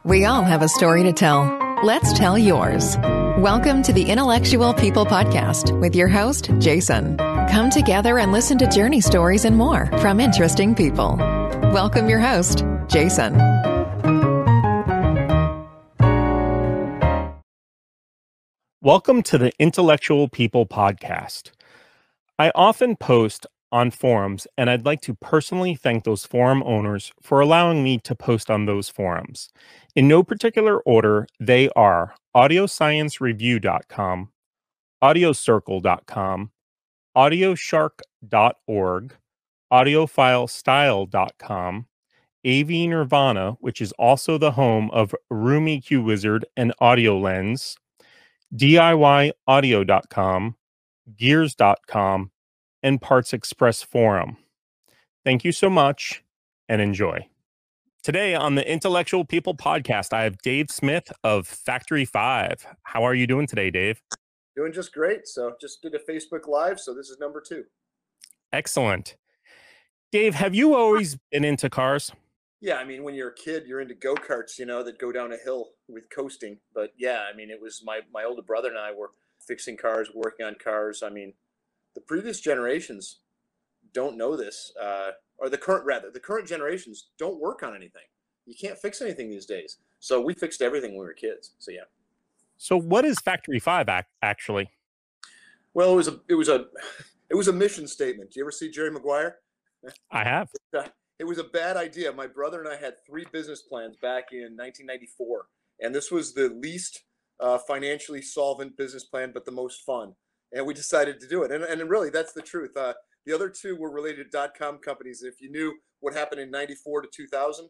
We all have a story to tell. Let's tell yours. Welcome to the Intellectual People Podcast with your host, Jason. Come together and listen to journey stories and more from interesting people. Welcome your host, Jason. Welcome to the Intellectual People Podcast. I often post on forums, and I'd like to personally thank those forum owners for allowing me to post on those forums. In no particular order, they are audiosciencereview.com, audiocircle.com, audioshark.org, audiofilestyle.com, AV Nirvana, which is also the home of Room EQ Wizard and AudioLens, DIYaudio.com, gears.com, and Parts Express Forum. Thank you so much and enjoy. Today on the Intellectual People Podcast, I have Dave Smith of Factory 5. How are you doing today, Dave? Doing just great. So just did a Facebook Live, so this is number 2. Excellent. Dave, have you always been into cars? Yeah, I mean, when you're a kid, you're into go-karts, that go down a hill with coasting. But yeah, I mean, it was my older brother and I were fixing cars, working on cars. I mean, the previous generations don't know this, or the current generations don't work on anything. You can't fix anything these days. So we fixed everything when we were kids. So yeah. So what is Factory 5 actually? Well, it was a mission statement. Do you ever see Jerry Maguire? I have. It was a bad idea. My brother and I had 3 business plans back in 1994, and this was the least financially solvent business plan, but the most fun. And we decided to do it. And really, that's the truth. The other 2 were related to .com companies. If you knew what happened in 94 to 2000,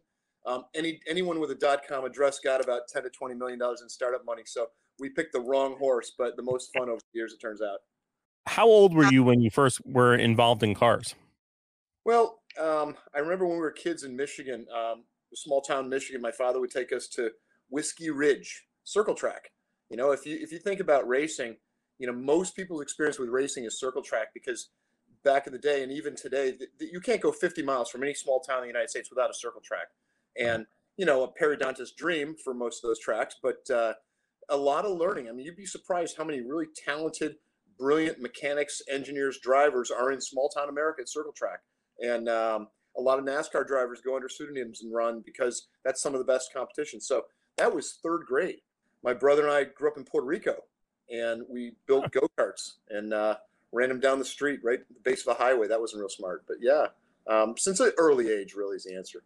anyone with a .com address got about $10 to $20 million in startup money. So we picked the wrong horse, but the most fun over the years, it turns out. How old were you when you first were involved in cars? Well, I remember when we were kids in Michigan, small town Michigan, my father would take us to Whiskey Ridge Circle Track. If you think about racing, most people's experience with racing is circle track, because back in the day and even today, you can't go 50 miles from any small town in the United States without a circle track. And, a periodontist dream for most of those tracks, but a lot of learning. I mean, you'd be surprised how many really talented, brilliant mechanics, engineers, drivers are in small town America at circle track. And a lot of NASCAR drivers go under pseudonyms and run because that's some of the best competition. So that was 3rd grade. My brother and I grew up in Puerto Rico, and we built go-karts and ran them down the street right at the base of a highway. That wasn't real smart. But yeah, since an early age really is the answer.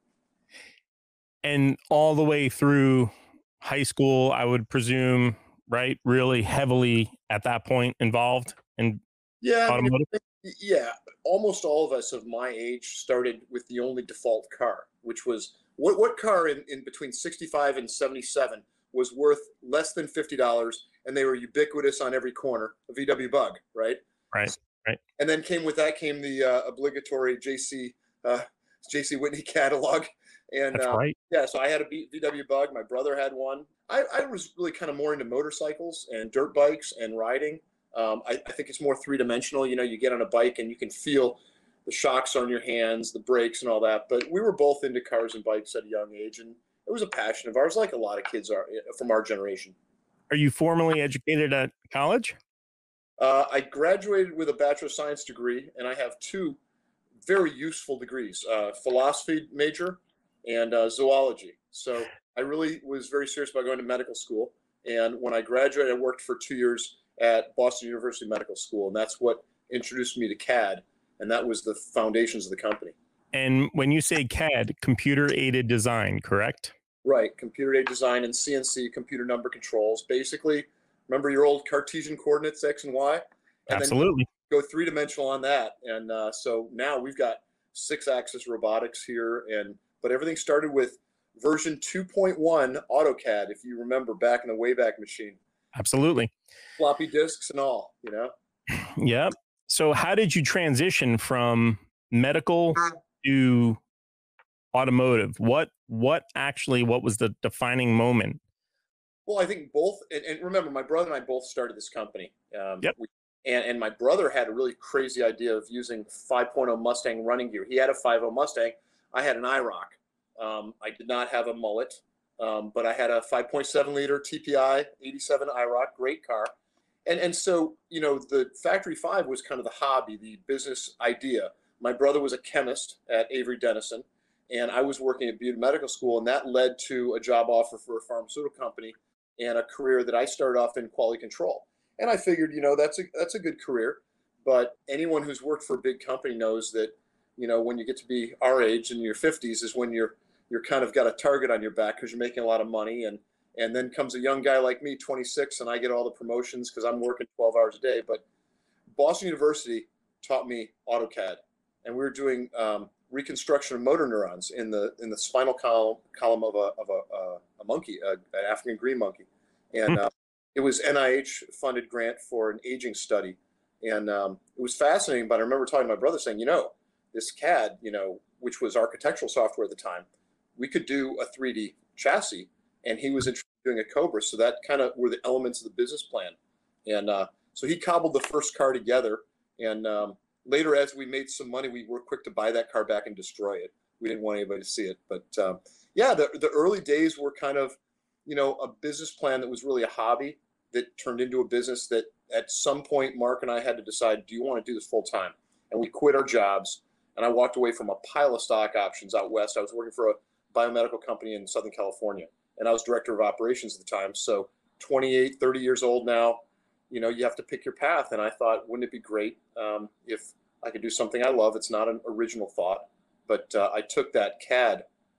And all the way through high school, I would presume, right? Really heavily at that point involved in automotive? Yeah, almost all of us of my age started with the only default car, which was what car in between 65 and 77 was worth less than $50, and they were ubiquitous on every corner. A VW Bug, right? Right. And then came the obligatory JC Whitney catalog. And That's right. Yeah, so I had a VW Bug. My brother had one. I was really kind of more into motorcycles and dirt bikes and riding. I think it's more 3-dimensional. You get on a bike and you can feel the shocks on your hands, the brakes and all that. But we were both into cars and bikes at a young age, and it was a passion of ours, like a lot of kids are from our generation. Are you formally educated at college? I graduated with a Bachelor of Science degree, and I have 2 very useful degrees, philosophy major and zoology. So I really was very serious about going to medical school. And when I graduated, I worked for 2 years at Boston University Medical School, and that's what introduced me to CAD, and that was the foundations of the company. And when you say CAD, computer-aided design, correct? Right, computer-aided design and CNC, computer number controls. Basically, remember your old Cartesian coordinates, X and Y? And Absolutely. Then go 3-dimensional on that. And so now we've got 6-axis robotics here, but everything started with version 2.1 AutoCAD, if you remember, back in the Wayback Machine. Absolutely. Floppy disks and all, Yep. So how did you transition from medical to automotive? What was the defining moment? Well, I think both, and remember, my brother and I both started this company. Yep. And my brother had a really crazy idea of using 5.0 Mustang running gear. He had a 5.0 Mustang. I had an IROC. I did not have a mullet. but I had a 5.7 liter TPI 87 IROC, great car. And so, the Factory 5 was kind of the hobby, the business idea. My brother was a chemist at Avery Dennison, and I was working at Butte Medical School, and that led to a job offer for a pharmaceutical company and a career that I started off in quality control. And I figured, that's a good career. But anyone who's worked for a big company knows that, when you get to be our age in your 50s is when you're kind of got a target on your back because you're making a lot of money. And then comes a young guy like me, 26, and I get all the promotions because I'm working 12 hours a day. But Boston University taught me AutoCAD, and we were doing reconstruction of motor neurons in the spinal column of a monkey, an African green monkey, and it was NIH funded grant for an aging study, and it was fascinating. But I remember talking to my brother saying, this CAD, which was architectural software at the time, we could do a 3D chassis, and he was interested in doing a Cobra. So that kind of were the elements of the business plan, and so he cobbled the first car together, and later, as we made some money, we were quick to buy that car back and destroy it. We didn't want anybody to see it. But the early days were kind of, a business plan that was really a hobby that turned into a business that at some point, Mark and I had to decide, do you want to do this full time? And we quit our jobs. And I walked away from a pile of stock options out west. I was working for a biomedical company in Southern California, and I was director of operations at the time. So 28, 30 years old now, you have to pick your path. And I thought, wouldn't it be great if I could do something I love? It's not an original thought, but I took that CAD,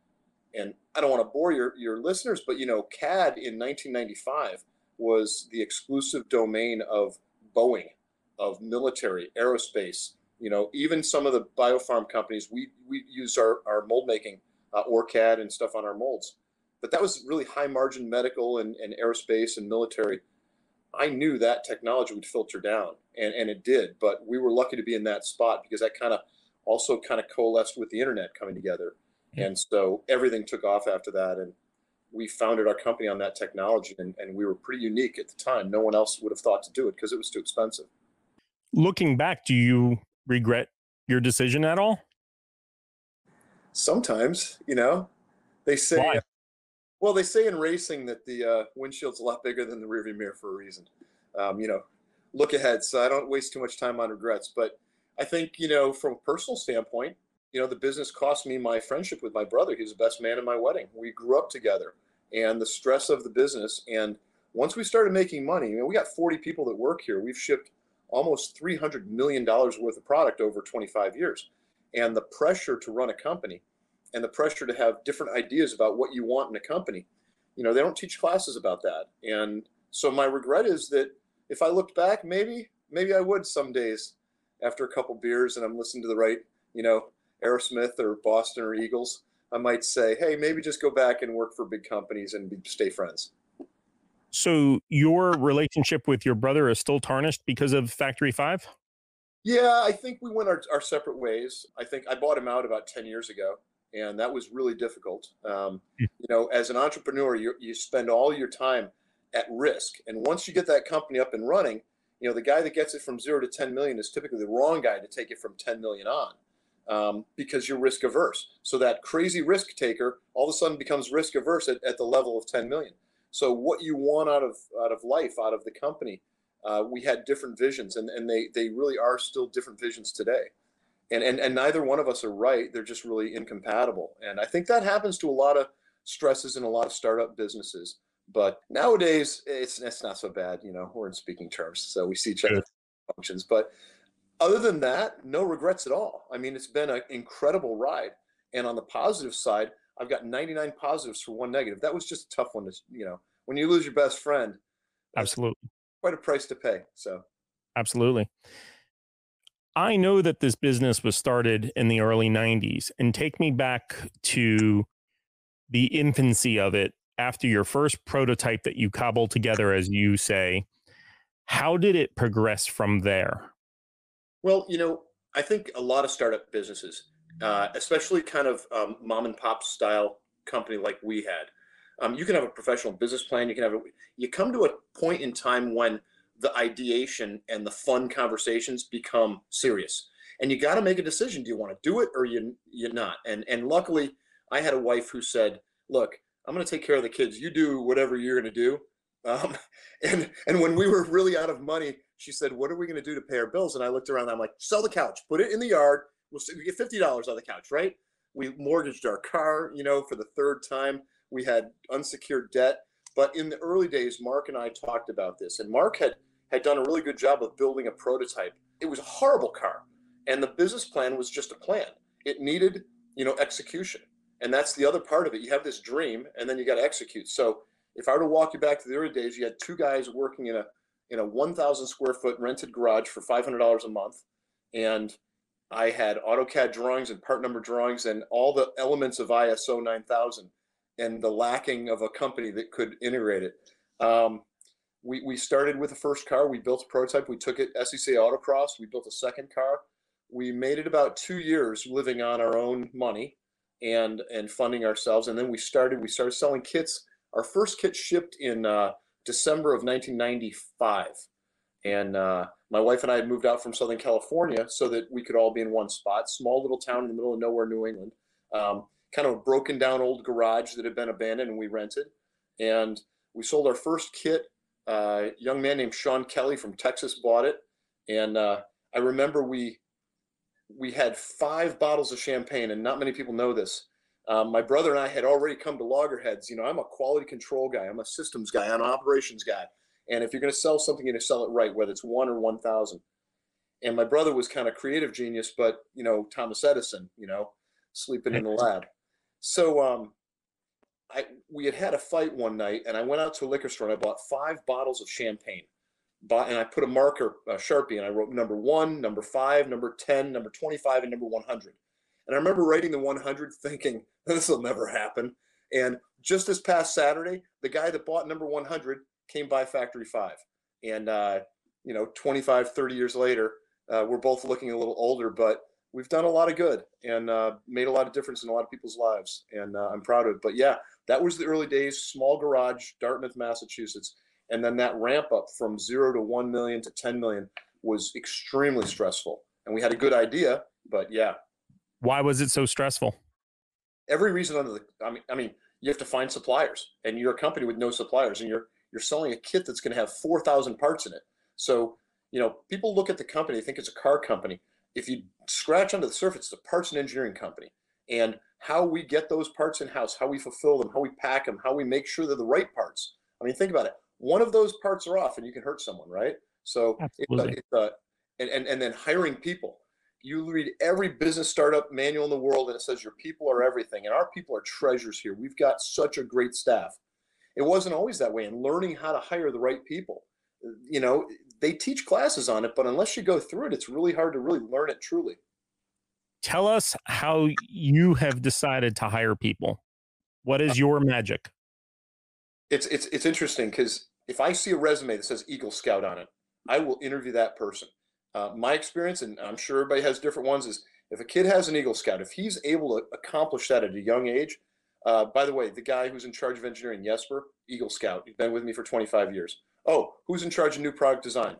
and I don't want to bore your listeners, but CAD in 1995 was the exclusive domain of Boeing, of military, aerospace. Even some of the biopharm companies, we use our mold making, OrCAD and stuff on our molds. But that was really high margin medical and aerospace and military. I knew that technology would filter down, and it did, but we were lucky to be in that spot because that kind of coalesced with the internet coming together. And so everything took off after that, and we founded our company on that technology, and we were pretty unique at the time. No one else would have thought to do it because it was too expensive. Looking back, do you regret your decision at all? Sometimes, they say, Why? Well, they say in racing that the windshield's a lot bigger than the rearview mirror for a reason. Look ahead. So I don't waste too much time on regrets. But I think, from a personal standpoint, the business cost me my friendship with my brother. He was the best man in my wedding. We grew up together, and the stress of the business. And once we started making money, we got 40 people that work here. We've shipped almost $300 million worth of product over 25 years. And the pressure to run a company and the pressure to have different ideas about what you want in a company, they don't teach classes about that. And so my regret is that if I looked back, maybe I would some days after a couple beers and I'm listening to the right, Aerosmith or Boston or Eagles, I might say, hey, maybe just go back and work for big companies and stay friends. So your relationship with your brother is still tarnished because of Factory 5? Yeah, I think we went our separate ways. I think I bought him out about 10 years ago, and that was really difficult. As an entrepreneur, you spend all your time at risk. And once you get that company up and running, the guy that gets it from 0 to 10 million is typically the wrong guy to take it from 10 million on, because you're risk averse. So that crazy risk taker all of a sudden becomes risk averse at the level of 10 million. So what you want out of life, out of the company, we had different visions, and they really are still different visions today. And neither one of us are right. They're just really incompatible. And I think that happens to a lot of stresses in a lot of startup businesses. But nowadays, it's not so bad. We're in speaking terms, so we see each other functions. But other than that, no regrets at all. I mean, it's been an incredible ride. And on the positive side, I've got 99 positives for one negative. That was just a tough one to, when you lose your best friend, Absolutely. quite a price to pay. So, absolutely. I know that this business was started in the early 90s, and take me back to the infancy of it after your first prototype that you cobbled together, as you say. How did it progress from there? Well, I think a lot of startup businesses, especially kind of mom and pop style company like we had, you can have a professional business plan. You come to a point in time when the ideation and the fun conversations become serious, and you got to make a decision. Do you want to do it or you're not? And luckily I had a wife who said, look, I'm going to take care of the kids. You do whatever you're going to do. Um, and when we were really out of money, she said, what are we going to do to pay our bills? And I looked around and I'm like, sell the couch, put it in the yard. We get $50 on the couch, right? We mortgaged our car, for the third time. We had unsecured debt. But in the early days, Mark and I talked about this, and Mark had done a really good job of building a prototype. It was a horrible car. And the business plan was just a plan. It needed, execution. And that's the other part of it. You have this dream and then you got to execute. So if I were to walk you back to the early days, you had two guys working in a 1,000 square foot rented garage for $500 a month. And I had AutoCAD drawings and part number drawings and all the elements of ISO 9000 and the lacking of a company that could integrate it. We started with the first car. We built a prototype. We took it SEC Autocross. We built a second car. We made it about 2 years living on our own money and funding ourselves. And then we started selling kits. Our first kit shipped in December of 1995. And my wife and I had moved out from Southern California so that we could all be in one spot, small little town in the middle of nowhere, New England, kind of a broken down old garage that had been abandoned and we rented. And we sold our first kit. A young man named Sean Kelly from Texas bought it. And I remember we had 5 bottles of champagne, and not many people know this. My brother and I had already come to Loggerheads. I'm a quality control guy. I'm a systems guy. I'm an operations guy. And if you're going to sell something, you're going to sell it right, whether it's 1 or 1,000. And my brother was kind of creative genius, but, Thomas Edison, sleeping in the lab. So we had a fight one night, and I went out to a liquor store, and I bought 5 bottles of champagne. And I put a marker, a Sharpie, and I wrote number 1, number 5, number 10, number 25, and number 100. And I remember writing the 100 thinking, this will never happen. And just this past Saturday, the guy that bought number 100 came by Factory 5. And, 25, 30 years later, we're both looking a little older, but we've done a lot of good and made a lot of difference in a lot of people's lives. And I'm proud of it. But yeah, that was the early days, small garage, Dartmouth, Massachusetts. And then that ramp up from 0 to 1 million to 10 million was extremely stressful. And we had a good idea, but yeah. Why was it so stressful? Every reason under the, I mean, you have to find suppliers, and you're a company with no suppliers, and you're selling a kit that's going to have 4,000 parts in it. So, people look at the company, they think it's a car company. If you scratch under the surface, it's a parts and engineering company. And how we get those parts in-house, how we fulfill them, how we pack them, how we make sure they're the right parts. I mean, think about it. One of those parts are off and you can hurt someone, right? So and then hiring people. You read every business startup manual in the world and it says your people are everything. And our people are treasures here. We've got such a great staff. It wasn't always that way. And learning how to hire the right people, they teach classes on it, but unless you go through it, it's really hard to really learn it truly. Tell us how you have decided to hire people. What is your magic? It's interesting because if I see a resume that says Eagle Scout on it, I will interview that person. My experience, and I'm sure everybody has different ones, is if a kid has an Eagle Scout, if he's able to accomplish that at a young age, by the way, the guy who's in charge of engineering, Jesper, Eagle Scout, he's been with me for 25 years. Oh, who's in charge of new product design?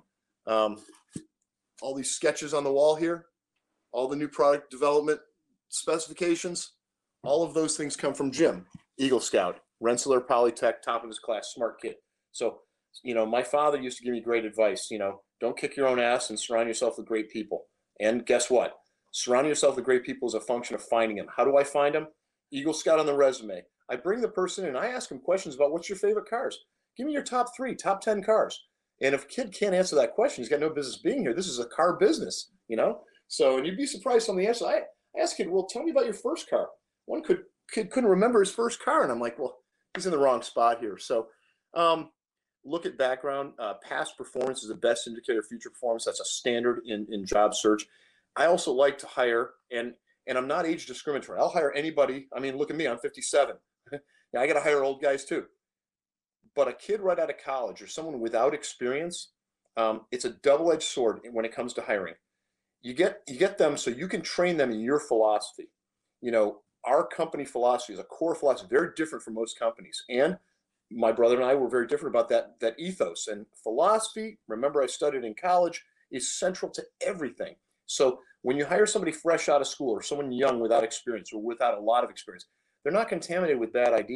All these sketches on the wall here, all the new product development specifications, all of those things come from Jim, Eagle Scout, Rensselaer Polytech, top of his class, smart kid. So, my father used to give me great advice, don't kick your own ass and surround yourself with great people. And guess what? Surrounding yourself with great people is a function of finding them. How do I find them? Eagle Scout on the resume. I bring the person in, I ask them questions about what's your favorite cars? Give me your top 3, top 10 cars. And if a kid can't answer that question, he's got no business being here. This is a car business, So, and you'd be surprised on the answer. I asked kid, well, tell me about your first car. One kid couldn't remember his first car. And I'm like, well, he's in the wrong spot here. So look at background. Past performance is the best indicator of future performance. That's a standard in job search. I also like to hire, and I'm not age discriminatory. I'll hire anybody. I mean, look at me. I'm 57. Now, I got to hire old guys too. But a kid right out of college or someone without experience, it's a double-edged sword when it comes to hiring. You get them so you can train them in your philosophy. Our company philosophy is a core philosophy, very different from most companies. And my brother and I were very different about that ethos. And philosophy, remember I studied in college, is central to everything. So when you hire somebody fresh out of school or someone young without experience or without a lot of experience, they're not contaminated with bad ideas.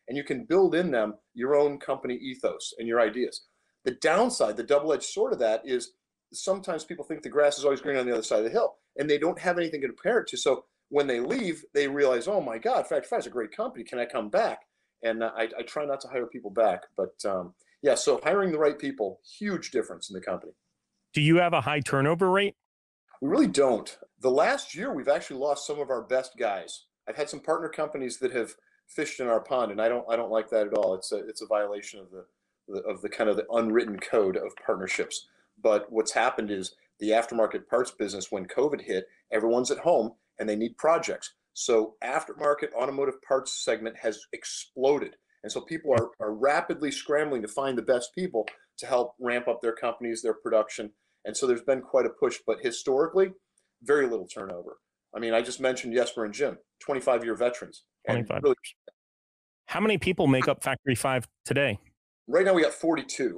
and you can build in them your own company ethos and your ideas. The downside, the double-edged sword of that is sometimes people think the grass is always green on the other side of the hill, and they don't have anything to compare it to. So when they leave, they realize, oh my God, Factory 5 is a great company. Can I come back? And I try not to hire people back. But yeah, so hiring the right people, huge difference in the company. Do you have a high turnover rate? We really don't. The last year, we've actually lost some of our best guys. I've had some partner companies that have fished in our pond, and I don't like that at all. It's a violation of the kind of the unwritten code of partnerships. But what's happened is the aftermarket parts business, when COVID hit, everyone's at home and they need projects. So aftermarket automotive parts segment has exploded. And so people are rapidly scrambling to find the best people to help ramp up their companies, their production. And so there's been quite a push, but historically, very little turnover. I mean, I just mentioned Jesper and Jim, 25-year veterans. 25 years. How many people make up Factory 5 today? Right now we got 42.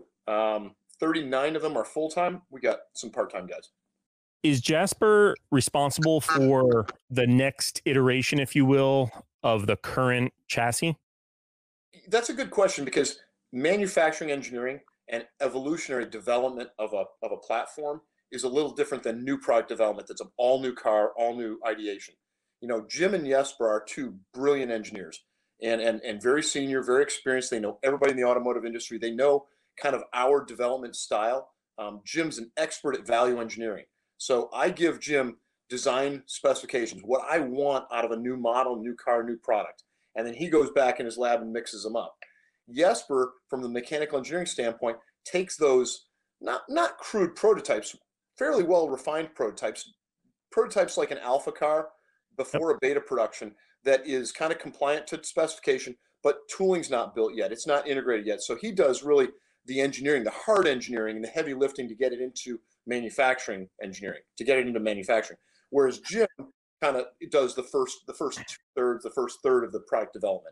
39 of them are full-time. We got some part-time guys. Is Jesper responsible for the next iteration, if you will, of the current chassis? That's a good question, because manufacturing engineering and evolutionary development of a platform is a little different than new product development. That's an all new car, all new ideation. You know, Jim and Jesper are two brilliant engineers and very senior, very experienced. They know everybody in the automotive industry. They know kind of our development style. Jim's an expert at value engineering. So I give Jim design specifications, what I want out of a new model, new car, new product. And then he goes back in his lab and mixes them up. Jesper, from the mechanical engineering standpoint, takes those not crude prototypes, fairly well refined prototypes like an alpha car before a beta production that is kind of compliant to specification, but tooling's not built yet. It's not integrated yet. So he does really the engineering, the hard engineering and the heavy lifting to get it into manufacturing engineering, to get it into manufacturing. Whereas Jim kind of does the first two-thirds, the first third of the product development.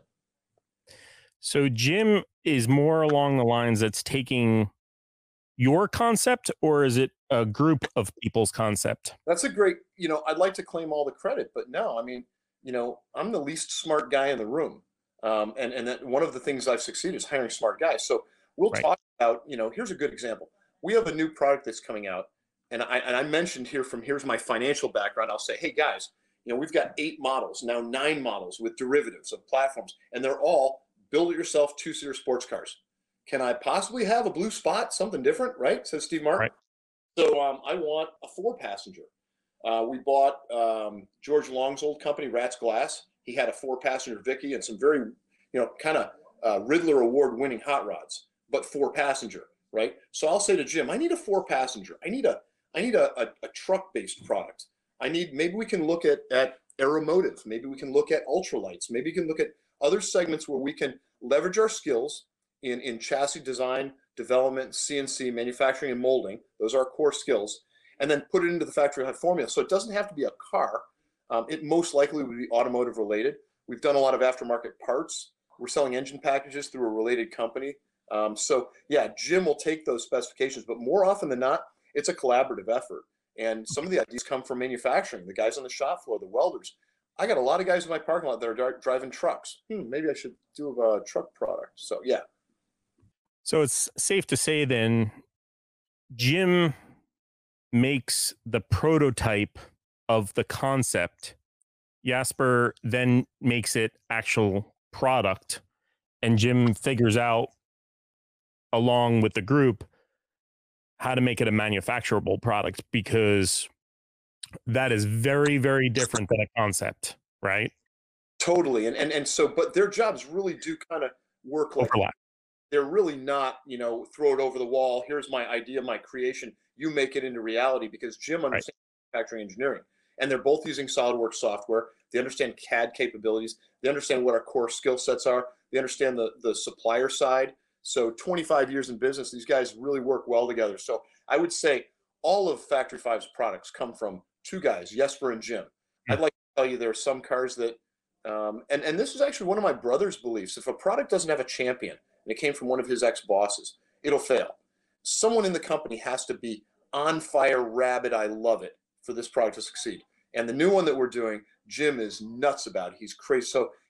So Jim is more along the lines that's taking your concept, or is it a group of people's concept? That's a great, I'd like to claim all the credit, but no, I mean, I'm the least smart guy in the room. And that one of the things I've succeeded is hiring smart guys. So we'll talk about, here's a good example. We have a new product that's coming out. And I mentioned here's my financial background. I'll say, hey guys, we've got 8 models, now 9 models with derivatives of platforms, and they're all build-it-yourself 2-seater sports cars. Can I possibly have a blue spot, something different, right? Says Steve Martin. Right. So I want a 4-passenger. We bought George Long's old company, Rat's Glass. He had a 4-passenger Vicky and some very, kind of Riddler award-winning hot rods, but 4-passenger, right? So I'll say to Jim, I need a 4-passenger. I need a truck-based product. Maybe we can look at aeromotive. Maybe we can look at ultralights. Maybe we can look at other segments where we can leverage our skills in chassis design, development, CNC, manufacturing, and molding. Those are our core skills. And then put it into the Factory 5 formula. So it doesn't have to be a car. It most likely would be automotive related. We've done a lot of aftermarket parts. We're selling engine packages through a related company. So yeah, Jim will take those specifications, but more often than not, it's a collaborative effort. And some of the ideas come from manufacturing, the guys on the shop floor, the welders. I got a lot of guys in my parking lot that are driving trucks. Maybe I should do a truck product. So yeah. So it's safe to say then, Jim makes the prototype of the concept. Jesper then makes it actual product, and Jim figures out, along with the group, how to make it a manufacturable product, because that is very, very different than a concept, right? Totally. And so, but their jobs really do kind of work like overlap. They're really not, throw it over the wall. Here's my idea, my creation. You make it into reality, because Jim understands manufacturing engineering, and they're both using SolidWorks software. They understand CAD capabilities. They understand what our core skill sets are. They understand the supplier side. So 25 years in business, these guys really work well together. So I would say all of Factory 5's products come from 2 guys, Jesper and Jim. I'd like to tell you there are some cars that, and this is actually one of my brother's beliefs. If a product doesn't have a champion, and it came from one of his ex-bosses, it'll fail. Someone in the company has to be on fire, rabid, I love it, for this product to succeed. And the new one that we're doing, Jim is nuts about it. He's crazy. So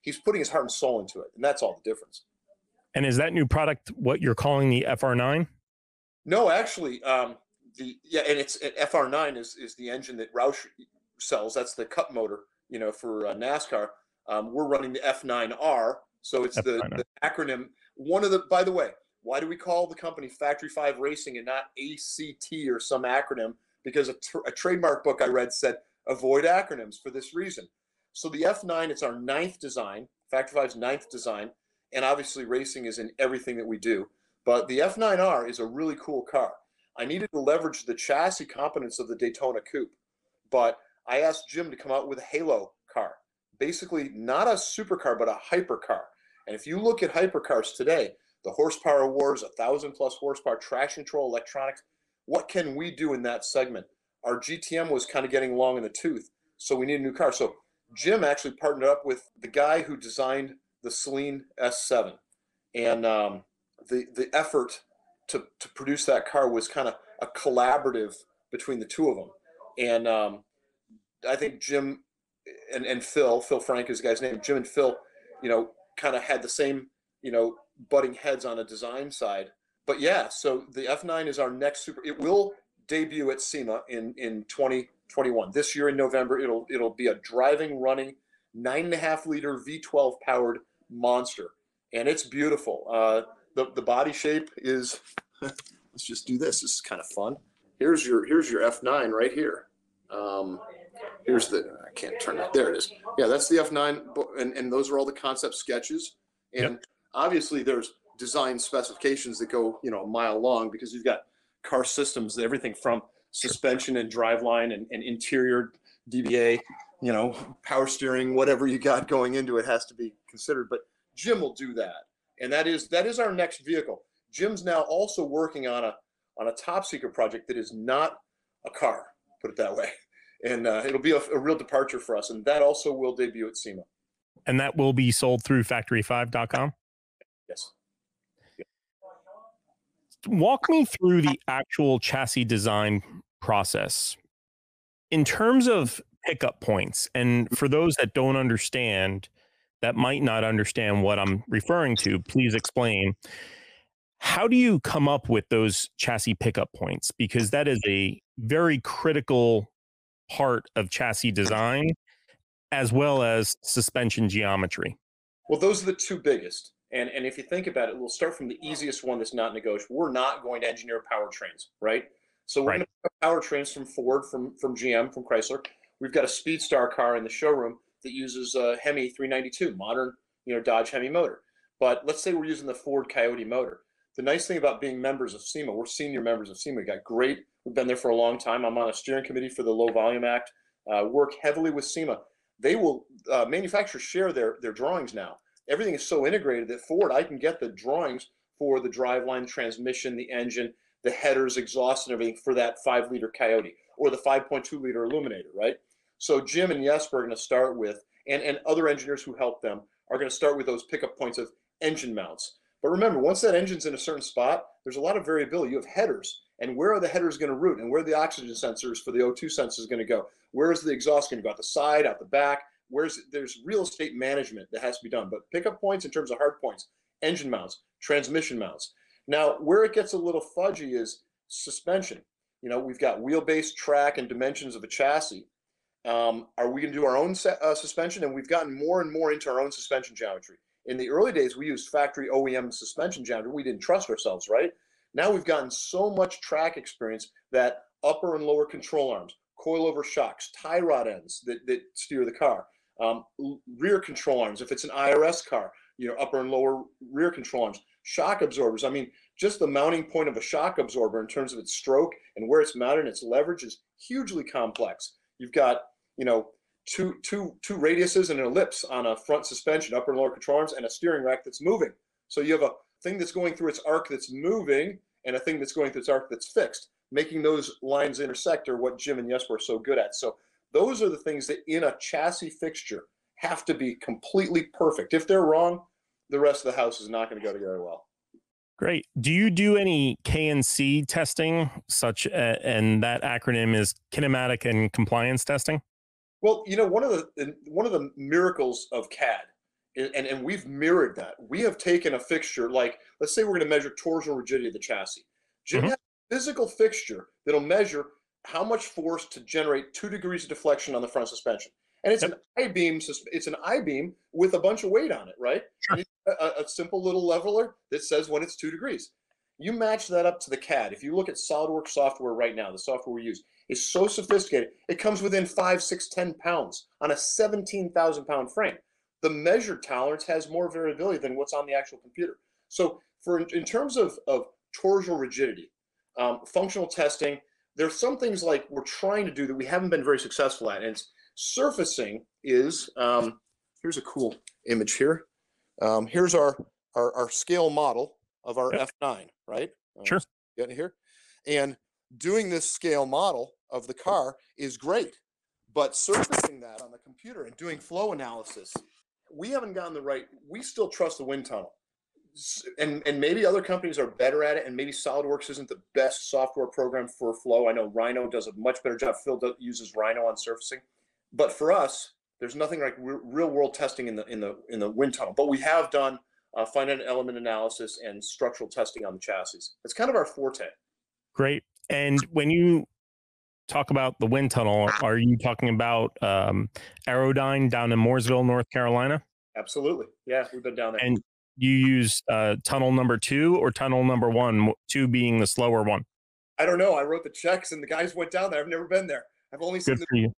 he's putting his heart and soul into it, and that's all the difference. And is that new product what you're calling the FR9? No, actually, and it's FR9 is the engine that Roush sells. That's the cup motor, for NASCAR. We're running the F9R, so it's the acronym. By the way, why do we call the company Factory 5 Racing and not ACT or some acronym? Because a trademark book I read said avoid acronyms for this reason. So the F9, it's our ninth design, Factory 5's ninth design, and obviously racing is in everything that we do. But the F9R is a really cool car. I needed to leverage the chassis competence of the Daytona Coupe, but I asked Jim to come out with a Halo car. Basically, not a supercar, but a hypercar. And if you look at hypercars today, the horsepower wars, 1,000+ horsepower, traction control, electronics, what can we do in that segment? Our GTM was kind of getting long in the tooth, so we need a new car. So Jim actually partnered up with the guy who designed the Saleen S7. And the effort to produce that car was kind of a collaborative between the two of them. And I think Jim and Phil Frank is the guy's name. Jim and Phil, kind of had the same, butting heads on a design side. But yeah, so the F9 is our next super. It will debut at SEMA in 2021. This year in November, it'll be a driving, running 9.5-liter V12 powered monster, and it's beautiful. The body shape is. Let's just do this. This is kind of fun. Here's your F9 right here. Here's I can't turn it. There it is. Yeah, that's the F9, and those are all the concept sketches. And obviously, there's design specifications that go a mile long, because you've got car systems, everything from suspension and driveline and interior DBA, power steering, whatever you got going into it has to be considered. But Jim will do that, and that is our next vehicle. Jim's now also working on a top secret project that is not a car, put it that way, and it'll be a real departure for us, and that also will debut at SEMA. And that will be sold through factory5.com? Yes. Walk me through the actual chassis design process in terms of pickup points. And for those that don't understand, that might not understand what I'm referring to, please explain. How do you come up with those chassis pickup points? Because that is a very critical part of chassis design, as well as suspension geometry. Well, those are the two biggest. And if you think about it, we'll start from the easiest one that's not negotiable. We're not going to engineer powertrains, right? So we're going to pick up powertrains from Ford, from GM, from Chrysler. We've got a Speedstar car in the showroom that uses a Hemi 392, modern, Dodge Hemi motor. But let's say we're using the Ford Coyote motor. The nice thing about being members of SEMA, we're senior members of SEMA. We've been there for a long time. I'm on a steering committee for the Low Volume Act, work heavily with SEMA. They will, manufacturers share their drawings now. Everything is so integrated that Ford, I can get the drawings for the driveline, transmission, the engine, the headers, exhaust, and everything for that 5-liter Coyote or the 5.2-liter Illuminator, right? So Jim and Jesper are going to start with, and other engineers who help them are going to start with those pickup points of engine mounts. But remember, once that engine's in a certain spot, there's a lot of variability. You have headers, and where are the headers going to route, and where are the oxygen sensors for the O2 sensors going to go? Where is the exhaust going to go? Out the side, out the back? There's real estate management that has to be done. But pickup points in terms of hard points, engine mounts, transmission mounts. Now, where it gets a little fudgy is suspension. We've got wheelbase, track, and dimensions of a chassis. Are we going to do our own suspension? And we've gotten more and more into our own suspension geometry. In the early days, we used factory OEM suspension geometry. We didn't trust ourselves, right? Now we've gotten so much track experience that upper and lower control arms, coilover shocks, tie rod ends that steer the car, rear control arms. If it's an IRS car, upper and lower rear control arms, shock absorbers. I mean, just the mounting point of a shock absorber in terms of its stroke and where it's mounted and its leverage is hugely complex. You've got, two radiuses and an ellipse on a front suspension, upper and lower control arms, and a steering rack that's moving. So you have a thing that's going through its arc that's moving and a thing that's going through its arc that's fixed. Making those lines intersect are what Jim and Jesper are so good at. So those are the things that in a chassis fixture have to be completely perfect. If they're wrong, the rest of the house is not going to go together well. Great. Do you do any K&C testing, and that acronym is kinematic and compliance testing? Well, one of the miracles of CAD and we've mirrored that. We have taken a fixture, like, let's say we're going to measure torsional rigidity of the chassis. Jim Mhm. has a physical fixture that'll measure how much force to generate 2 degrees of deflection on the front suspension. And it's Yep. an I-beam. It's an I-beam with a bunch of weight on it, right? Sure. And it's a simple little leveler that says when it's 2 degrees. You match that up to the CAD. If you look at SolidWorks software right now, the software we use is so sophisticated. It comes within 5, 6, 10 pounds on a 17,000 pound frame. The measured tolerance has more variability than what's on the actual computer. So in terms of torsional rigidity, functional testing, there's some things like we're trying to do that we haven't been very successful at. And it's surfacing is, here's a cool image here. Here's our scale model of our Yep. F9, right? Sure. Getting here. And doing this scale model of the car is great, but surfacing that on the computer and doing flow analysis, we haven't gotten the right, we still trust the wind tunnel. And maybe other companies are better at it, and maybe SolidWorks isn't the best software program for flow. I know Rhino does a much better job. Phil uses Rhino on surfacing. But for us, there's nothing like real world testing in the wind tunnel. But we have done finite element analysis and structural testing on the chassis. It's kind of our forte. Great. And when you talk about the wind tunnel, are you talking about Aerodyne down in Mooresville, North Carolina? Absolutely. Yeah, we've been down there. And you use tunnel number 2 or tunnel number 1, 2 being the slower one? I don't know. I wrote the checks and the guys went down there. I've never been there. I've only seen Good for you.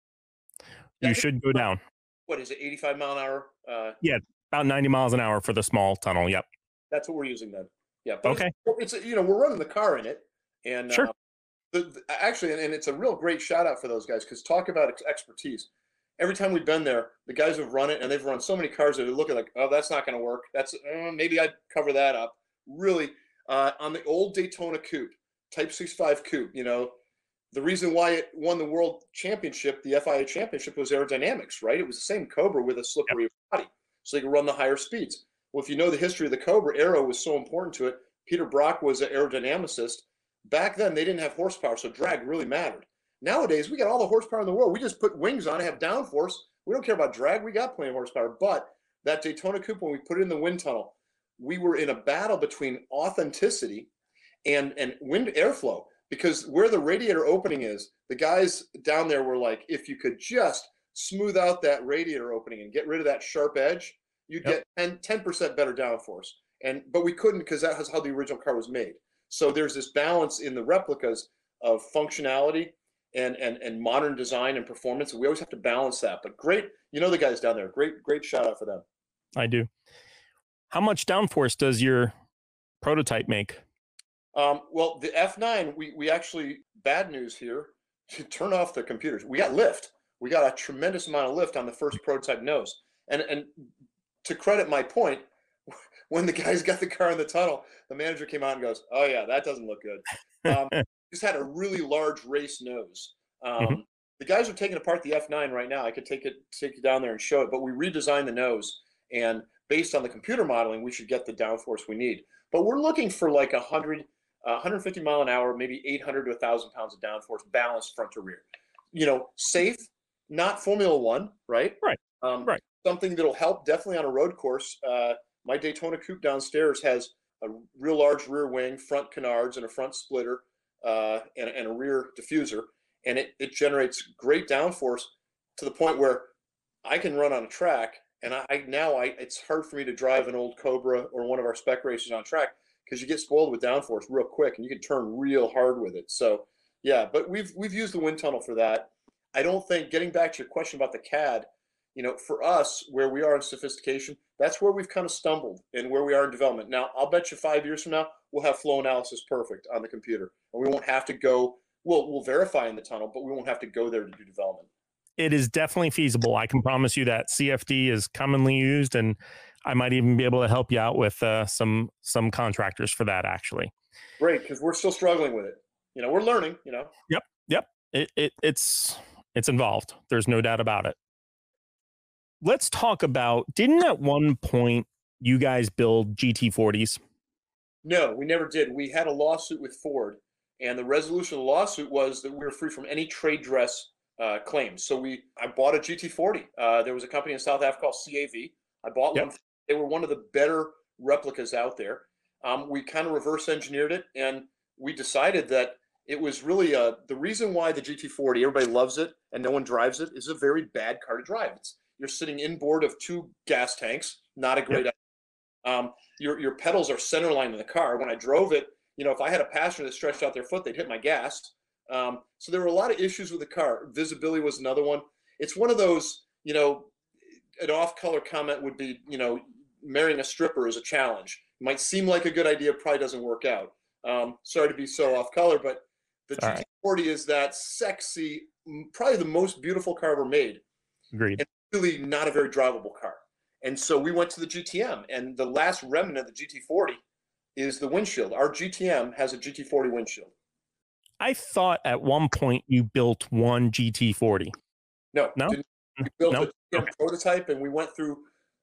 You should go down. What is it, 85 mile an hour? Yeah, about 90 miles an hour for the small tunnel. Yep. That's what we're using then. Yeah. But Okay. It's we're running the car in it. And sure. Actually, and it's a real great shout out for those guys, because talk about expertise. Every time we've been there, the guys have run it, and they've run so many cars that they look at like, oh, that's not going to work. That's maybe I'd cover that up. Really, on the old Daytona Coupe, Type 65 Coupe, the reason why it won the world championship, the FIA championship, was aerodynamics, right? It was the same Cobra with a slippery body, so they could run the higher speeds. Well, if you know the history of the Cobra, aero was so important to it. Peter Brock was an aerodynamicist. Back then, they didn't have horsepower, so drag really mattered. Nowadays, we got all the horsepower in the world. We just put wings on it, have downforce. We don't care about drag. We got plenty of horsepower. But that Daytona Coupe, when we put it in the wind tunnel, we were in a battle between authenticity and wind airflow, because where the radiator opening is, the guys down there were like, if you could just smooth out that radiator opening and get rid of that sharp edge, you'd get 10% better downforce. But we couldn't, because that was how the original car was made. So there's this balance in the replicas of functionality and modern design and performance. We always have to balance that. But great, the guys down there. Great shout out for them. I do. How much downforce does your prototype make? Well, the F9, we actually, bad news here, turn off the computers. We got lift. We got a tremendous amount of lift on the first prototype nose. And to credit my point, when the guys got the car in the tunnel, the manager came out and goes, oh yeah, that doesn't look good. Just had a really large race nose. The guys are taking apart the F9 right now. I could take you down there and show it, but we redesigned the nose, and based on the computer modeling, we should get the downforce we need. But we're looking for like 150 mile an hour, maybe 800 to 1,000 pounds of downforce, balanced front to rear. Safe, not Formula One, right? Right. Right. Something that'll help definitely on a road course. My Daytona Coupe downstairs has a real large rear wing, front canards, and a front splitter, and a rear diffuser. And it generates great downforce to the point where I can run on a track. And it's hard for me to drive an old Cobra or one of our spec racers on track, because you get spoiled with downforce real quick and you can turn real hard with it. So yeah, but we've used the wind tunnel for that. I don't think, getting back to your question about the CAD, for us, where we are in sophistication, that's where we've kind of stumbled and where we are in development. Now, I'll bet you 5 years from now, we'll have flow analysis perfect on the computer, and we won't have to go, we'll verify in the tunnel, but we won't have to go there to do development. It is definitely feasible. I can promise you that. CFD is commonly used, and I might even be able to help you out with some contractors for that, actually. Great, because we're still struggling with it. We're learning, Yep. It's involved. There's no doubt about it. Let's talk about, didn't at one point you guys build GT40s? No, we never did. We had a lawsuit with Ford, and the resolution of the lawsuit was that we were free from any trade dress claims. So I bought a GT40. There was a company in South Africa called CAV. I bought one They were one of the better replicas out there. We kind of reverse engineered it, and we decided that it was really the reason why the GT40, everybody loves it and no one drives it, is a very bad car to drive. You're sitting inboard of two gas tanks, not a great idea. Your pedals are center line in the car. When I drove it, if I had a passenger that stretched out their foot, they'd hit my gas. So there were a lot of issues with the car. Visibility was another one. It's one of those, an off-color comment would be, marrying a stripper is a challenge. It might seem like a good idea, probably doesn't work out. Sorry to be so off-color, but the GT40 is that sexy, probably the most beautiful car ever made. Agreed. And really not a very drivable car. And so we went to the GTM, and the last remnant of the GT40 is the windshield. Our GTM has a GT40 windshield. I thought at one point you built one GT40. No. We built a GTM prototype, and we went through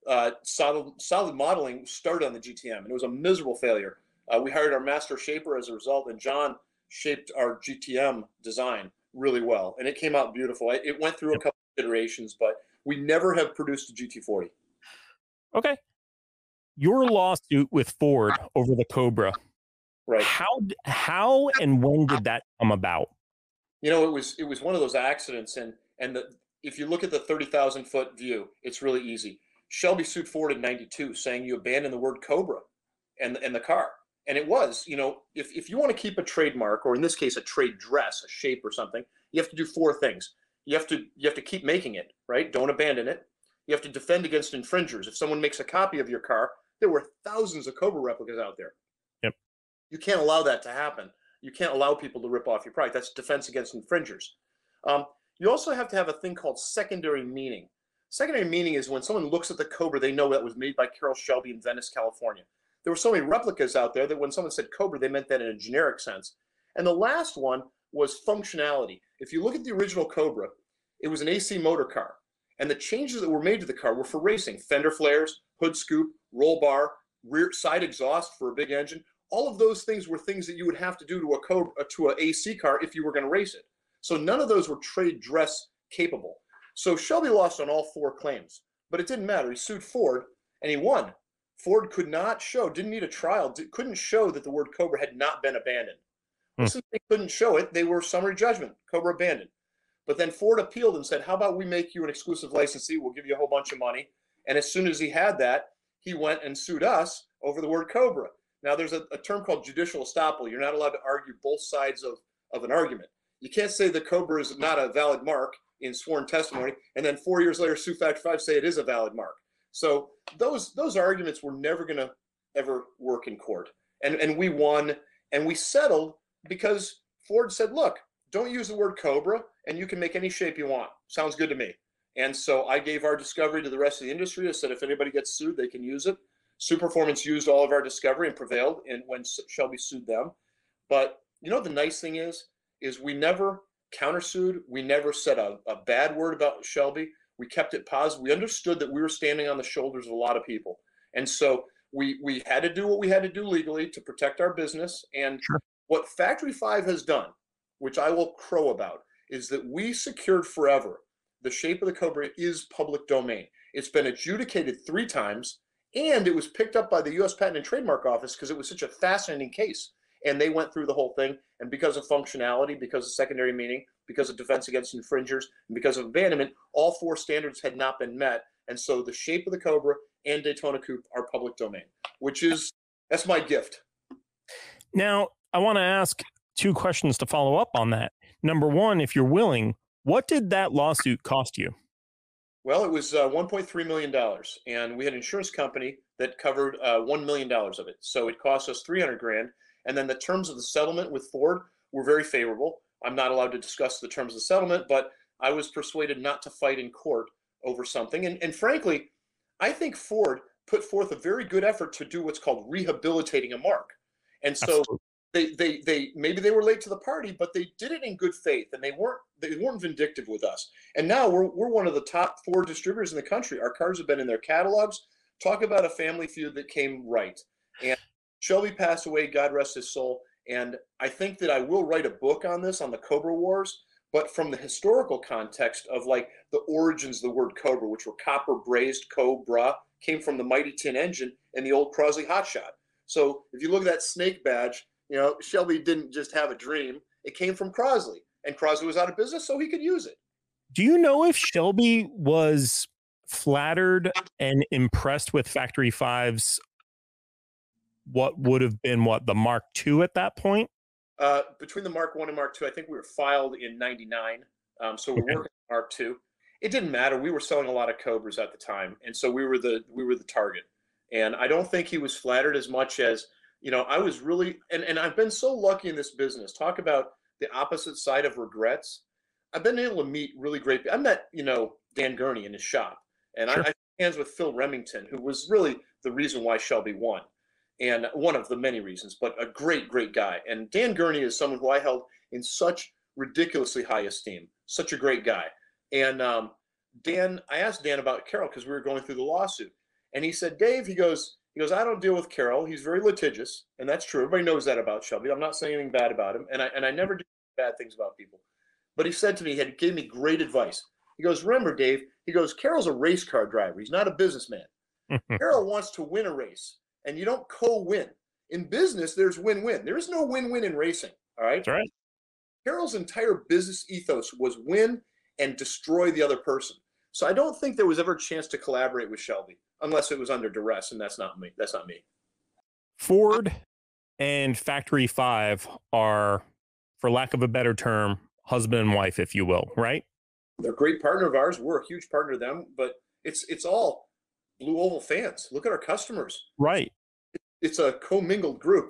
solid modeling, started on the GTM, and it was a miserable failure. We hired our master shaper as a result, and John shaped our GTM design really well, and it came out beautiful. It went through a couple of iterations, but we never have produced a GT40. Okay. Your lawsuit with Ford over the Cobra. Right. How and when did that come about? It was one of those accidents, and if you look at the 30,000-foot view, it's really easy. Shelby sued Ford in '92, saying you abandoned the word Cobra and the car. And it was, if you want to keep a trademark, or in this case, a trade dress, a shape or something, you have to do four things. You have to keep making it, right? Don't abandon it. You have to defend against infringers. If someone makes a copy of your car, there were thousands of Cobra replicas out there. Yep. You can't allow that to happen. You can't allow people to rip off your product. That's defense against infringers. You also have to have a thing called secondary meaning. Secondary meaning is when someone looks at the Cobra, they know that was made by Carroll Shelby in Venice, California. There were so many replicas out there that when someone said Cobra, they meant that in a generic sense. And the last one was functionality. If you look at the original Cobra, it was an AC motor car. And the changes that were made to the car were for racing. Fender flares, hood scoop, roll bar, rear side exhaust for a big engine. All of those things were things that you would have to do to a Cobra, to an AC car if you were going to race it. So none of those were trade dress capable. So Shelby lost on all four claims, but it didn't matter. He sued Ford and he won. Ford could not show, didn't need a trial, couldn't show that the word Cobra had not been abandoned. Well, since they couldn't show it, they were summary judgment, Cobra abandoned. But then Ford appealed and said, how about we make you an exclusive licensee? We'll give you a whole bunch of money. And as soon as he had that, he went and sued us over the word Cobra. Now, there's a term called judicial estoppel. You're not allowed to argue both sides of an argument. You can't say the Cobra is not a valid mark in sworn testimony, and then 4 years later, sue Factor 5 say it is a valid mark. So those arguments were never going to ever work in court. And we won, and we settled because Ford said, look, don't use the word Cobra, and you can make any shape you want. Sounds good to me. And so I gave our discovery to the rest of the industry. I said, if anybody gets sued, they can use it. Superformance used all of our discovery and prevailed when Shelby sued them. But the nice thing is we never countersued. We never said a bad word about Shelby. We kept it positive. We understood that we were standing on the shoulders of a lot of people. And so we had to do what we had to do legally to protect our business. And what Factory 5 has done, which I will crow about, is that we secured forever the shape of the Cobra is public domain. It's been adjudicated 3 times, and it was picked up by the U.S. Patent and Trademark Office because it was such a fascinating case. And they went through the whole thing. And because of functionality, because of secondary meaning, because of defense against infringers, and because of abandonment, all 4 standards had not been met. And so the shape of the Cobra and Daytona Coupe are public domain, that's my gift. Now, I want to ask 2 questions to follow up on that. Number one, if you're willing, what did that lawsuit cost you? Well, it was $1.3 million, and we had an insurance company that covered $1 million of it. So it cost us $300,000. And then the terms of the settlement with Ford were very favorable. I'm not allowed to discuss the terms of the settlement, but I was persuaded not to fight in court over something. And frankly, I think Ford put forth a very good effort to do what's called rehabilitating a mark. And so they maybe they were late to the party, but they did it in good faith, and they weren't vindictive with us. And now we're one of the top 4 distributors in the country. Our cars have been in their catalogs. Talk about a family feud that came right. And Shelby passed away, God rest his soul. And I think that I will write a book on this, on the Cobra Wars, but from the historical context of like the origins of the word Cobra, which were copper braised Cobra, came from the Mighty Tin engine and the old Crosley Hotshot. So if you look at that snake badge, Shelby didn't just have a dream. It came from Crosley, and Crosley was out of business, so he could use it. Do you know if Shelby was flattered and impressed with Factory 5's what would have been the Mark II at that point? Between the Mark I and Mark II, I think we were filed in 99. So we're working on Mark II. It didn't matter. We were selling a lot of Cobras at the time, and so we were the target. And I don't think he was flattered as much as, I was really, and I've been so lucky in this business. Talk about the opposite side of regrets. I've been able to meet really great people. I met, Dan Gurney in his shop, and Sure. I shook hands with Phil Remington, who was really the reason why Shelby won. And one of the many reasons, but a great, great guy. And Dan Gurney is someone who I held in such ridiculously high esteem, such a great guy. And I asked Dan about Carroll because we were going through the lawsuit. And he said, Dave, he goes, I don't deal with Carroll. He's very litigious. And that's true. Everybody knows that about Shelby. I'm not saying anything bad about him. And I never do bad things about people. But he said to me, he gave me great advice. He goes, remember, Dave, he goes, Carroll's a race car driver. He's not a businessman. Carroll wants to win a race. And you don't co-win. In business, there's win-win. There is no win-win in racing, all right? That's right. Carroll's entire business ethos was win and destroy the other person. So I don't think there was ever a chance to collaborate with Shelby, unless it was under duress, and that's not me. That's not me. Ford and Factory 5 are, for lack of a better term, husband and wife, if you will, right? They're a great partner of ours. We're a huge partner of them, but it's all Blue Oval fans. Look at our customers. Right. It's a commingled group.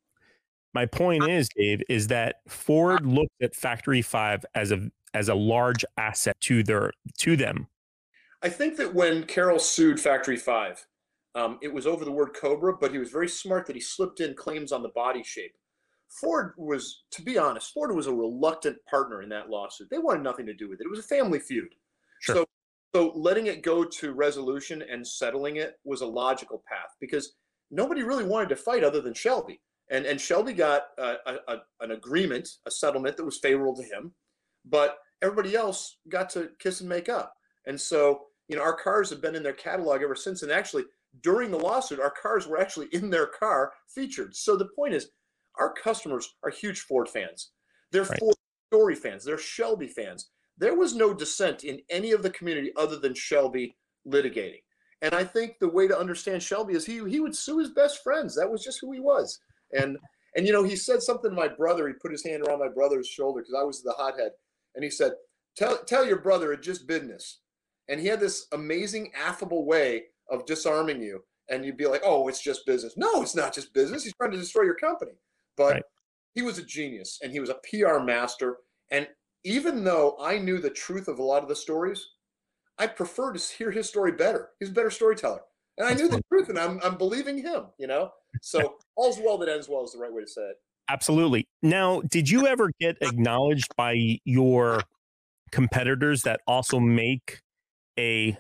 My point is, Dave, is that Ford looked at Factory 5 as a large asset to them. I think that when Carroll sued Factory 5, it was over the word Cobra, but he was very smart that he slipped in claims on the body shape. Ford was, to be honest, Ford was a reluctant partner in that lawsuit. They wanted nothing to do with it. It was a family feud. Sure. So letting it go to resolution and settling it was a logical path because nobody really wanted to fight other than Shelby. And Shelby got an agreement, a settlement that was favorable to him, but everybody else got to kiss and make up. And so, our cars have been in their catalog ever since. And actually, during the lawsuit, our cars were actually in their car featured. So the point is, our customers are huge Ford fans. They're right. Ford Story fans. They're Shelby fans. There was no dissent in any of the community other than Shelby litigating. And I think the way to understand Shelby is he would sue his best friends. That was just who he was. And he said something to my brother. He put his hand around my brother's shoulder because I was the hothead. And he said, tell your brother it's just business. And he had this amazing, affable way of disarming you. And you'd be like, oh, it's just business. No, it's not just business. He's trying to destroy your company. But right. He was a genius and he was a PR master. And even though I knew the truth of a lot of the stories, I prefer to hear his story better. He's a better storyteller. And I knew the truth and I'm believing him, So all's well that ends well is the right way to say it. Absolutely. Now, did you ever get acknowledged by your competitors that also make a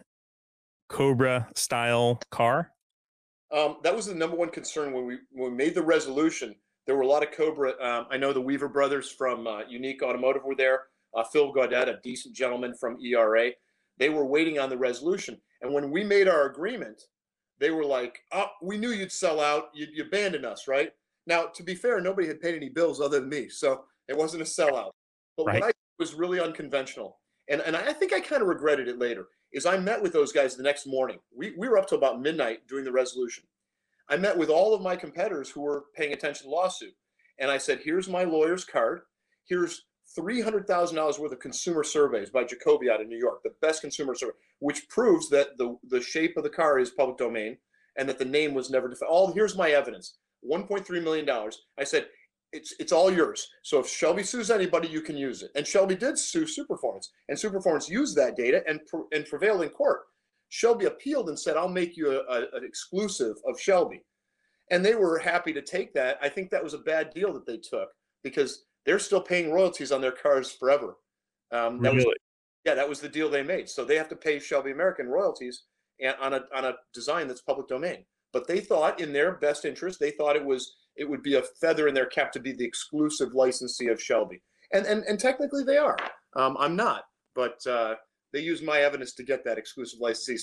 Cobra style car? That was the number one concern when we made the resolution. There were a lot of Cobra. I know the Weaver brothers from Unique Automotive were there. Phil Gaudet, a decent gentleman from ERA. They were waiting on the resolution. And when we made our agreement, they were like, oh, we knew you'd sell out. You abandoned us, right? Now, to be fair, nobody had paid any bills other than me. So it wasn't a sellout. But right. What I did was really unconventional. And I think I kind of regretted it later, is I met with those guys the next morning. We were up to about midnight doing the resolution. I met with all of my competitors who were paying attention to the lawsuit. And I said, here's my lawyer's card. Here's $300,000 worth of consumer surveys by Jacoby out of New York, the best consumer survey, which proves that the shape of the car is public domain and that the name was never defined. Here's my evidence, $1.3 million. I said, it's all yours. So if Shelby sues anybody, you can use it. And Shelby did sue Superformance, and Superformance used that data and prevailed in court. Shelby appealed and said, I'll make you an exclusive of Shelby. And they were happy to take that. I think that was a bad deal that they took because they're still paying royalties on their cars forever. Really? That was the deal they made. So they have to pay Shelby American royalties on a design that's public domain. But they thought, in their best interest, they thought it would be a feather in their cap to be the exclusive licensee of Shelby. And technically they are. I'm not, but they used my evidence to get that exclusive licensee. So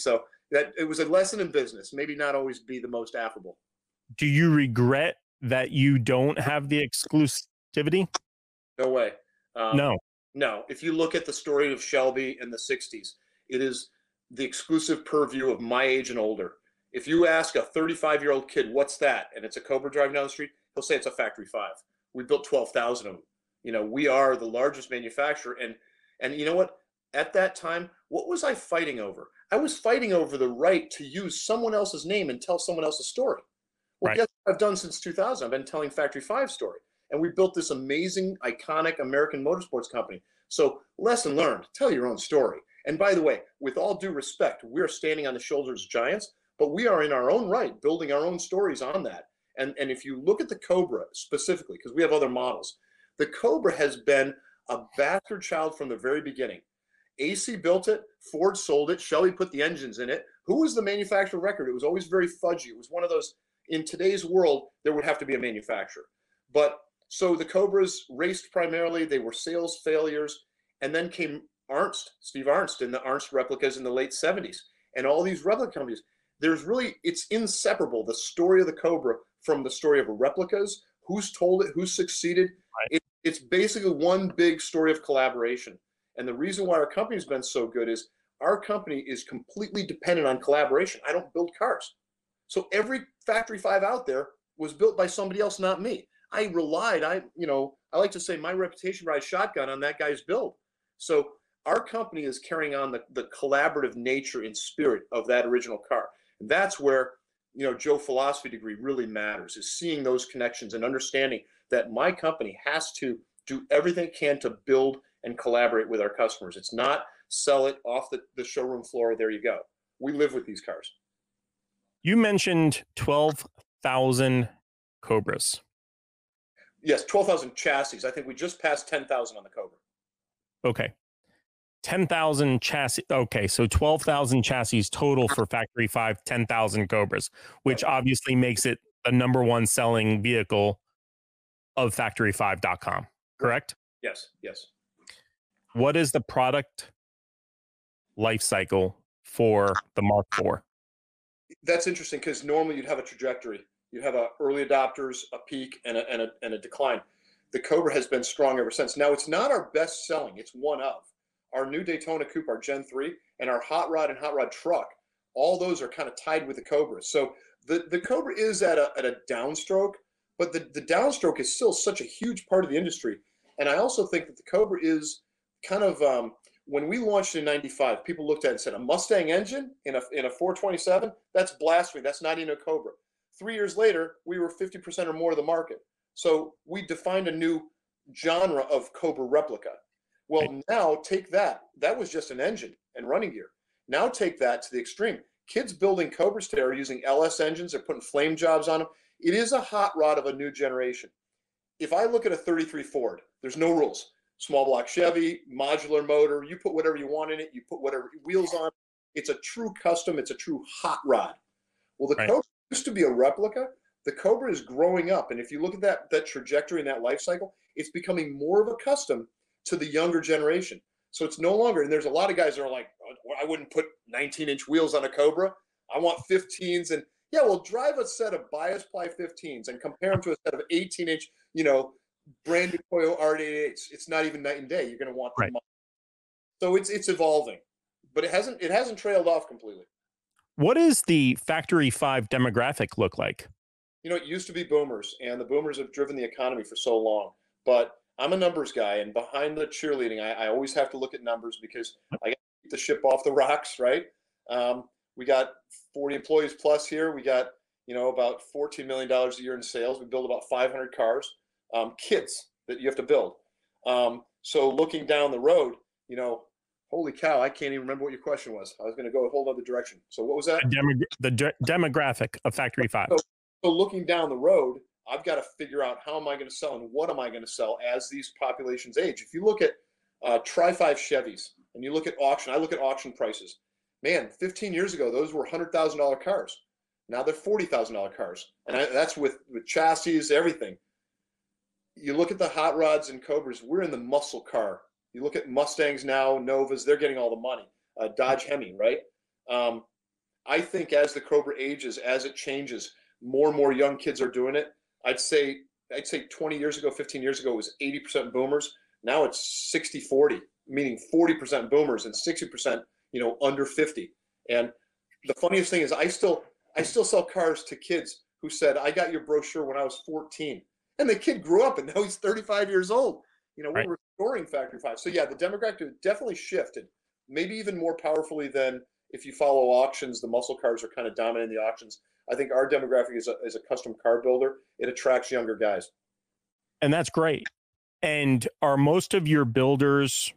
that it was a lesson in business. Maybe not always be the most affable. Do you regret that you don't have the exclusivity? No way. No. No. If you look at the story of Shelby in the 60s, it is the exclusive purview of my age and older. If you ask a 35-year-old kid, what's that? And it's a Cobra driving down the street, he'll say it's a Factory 5. We built 12,000 of them. You know, we are the largest manufacturer. And you know what? At that time, what was I fighting over? I was fighting over the right to use someone else's name and tell someone else's story. Well, Right. guess what I've done since 2000? I've been telling Factory 5 story. And we built this amazing, iconic American motorsports company. So lesson learned, tell your own story. And by the way, with all due respect, we're standing on the shoulders of giants, but we are in our own right, building our own stories on that. And if you look at the Cobra specifically, because we have other models, the Cobra has been a bastard child from the very beginning. AC built it, Ford sold it, Shelby put the engines in it. Who was the manufacturer of record? It was always very fudgy. It was one of those, in today's world, there would have to be a manufacturer. But so the Cobras raced primarily, they were sales failures, and then came Arnst, Steve Arnst, and the Arnst replicas in the late 70s. And all these replica companies, there's really, it's inseparable, the story of the Cobra from the story of replicas, who's told it, who's succeeded. Right. It's basically one big story of collaboration. And the reason why our company's been so good is our company is completely dependent on collaboration. I don't build cars. So every Factory 5 out there was built by somebody else, not me. I relied, I like to say my reputation rides shotgun on that guy's build. So our company is carrying on the collaborative nature and spirit of that original car. And that's where, Joe philosophy degree really matters, is seeing those connections and understanding that my company has to do everything it can to build and collaborate with our customers. It's not sell it off the showroom floor. There you go. We live with these cars. You mentioned 12,000 Cobras. Yes, 12,000 chassis. I think we just passed 10,000 on the Cobra. Okay. 10,000 chassis. Okay, so 12,000 chassis total for Factory 5, 10,000 Cobras, which obviously makes it the number one selling vehicle of factory5.com, correct? Yes, yes. What is the product life cycle for the Mark IV? That's interesting because normally you'd have a trajectory. You'd have early adopters, a peak, and a decline. The Cobra has been strong ever since. Now, it's not our best selling. It's one of. Our new Daytona Coupe, our Gen 3, and our Hot Rod and Hot Rod truck, all those are kind of tied with the Cobra. So the Cobra is at a downstroke, but the downstroke is still such a huge part of the industry. And I also think that the Cobra is kind of, when we launched in 95, people looked at it and said, a Mustang engine in a 427? That's blasphemy. That's not even a Cobra. 3 years later, we were 50% or more of the market. So we defined a new genre of Cobra replica. Well, now take that. That was just an engine and running gear. Now take that to the extreme. Kids building Cobras today are using LS engines. They're putting flame jobs on them. It is a hot rod of a new generation. If I look at a 33 Ford, there's no rules. Small block Chevy, modular motor, you put whatever you want in it, you put whatever wheels on. It's a true custom. It's a true hot rod. Well, the Cobra used to be a replica. The Cobra is growing up. And if you look at that trajectory and that life cycle, it's becoming more of a custom to the younger generation. So it's no longer, and there's a lot of guys that are like, I wouldn't put 19-inch wheels on a Cobra. I want 15s. And yeah, well, drive a set of bias ply 15s and compare them to a set of 18-inch, brand new Toyo R88s. It's not even night and day. You're going to want them. So it's evolving, but it hasn't trailed off completely. What does the Factory 5 demographic look like? It used to be boomers, and the boomers have driven the economy for so long. But I'm a numbers guy, and behind the cheerleading, I always have to look at numbers because I got to keep the ship off the rocks, right? We got 40 employees plus here. We got, about $14 million a year in sales. We build about 500 cars, kits that you have to build. So looking down the road, holy cow, I can't even remember what your question was. I was going to go a whole other direction. So what was that? The demographic of Factory 5. So looking down the road, I've got to figure out how am I going to sell and what am I going to sell as these populations age. If you look at Tri-5 Chevys and you look at auction, I look at auction prices. Man, 15 years ago, those were $100,000 cars. Now they're $40,000 cars. And that's with chassis, everything. You look at the hot rods and Cobras, we're in the muscle car. You look at Mustangs now, Novas, they're getting all the money. Dodge Hemi, right? I think as the Cobra ages, as it changes, more and more young kids are doing it. I'd say 20 years ago, 15 years ago, it was 80% boomers. Now it's 60-40, meaning 40% boomers and 60%, under 50. And the funniest thing is I still sell cars to kids who said, I got your brochure when I was 14. And the kid grew up and now he's 35 years old. Right. We're restoring Factory 5. So yeah, the demographic definitely shifted, maybe even more powerfully than if you follow auctions. The muscle cars are kind of dominating the auctions. I think our demographic is a custom car builder. It attracts younger guys. And that's great. And are most of your builders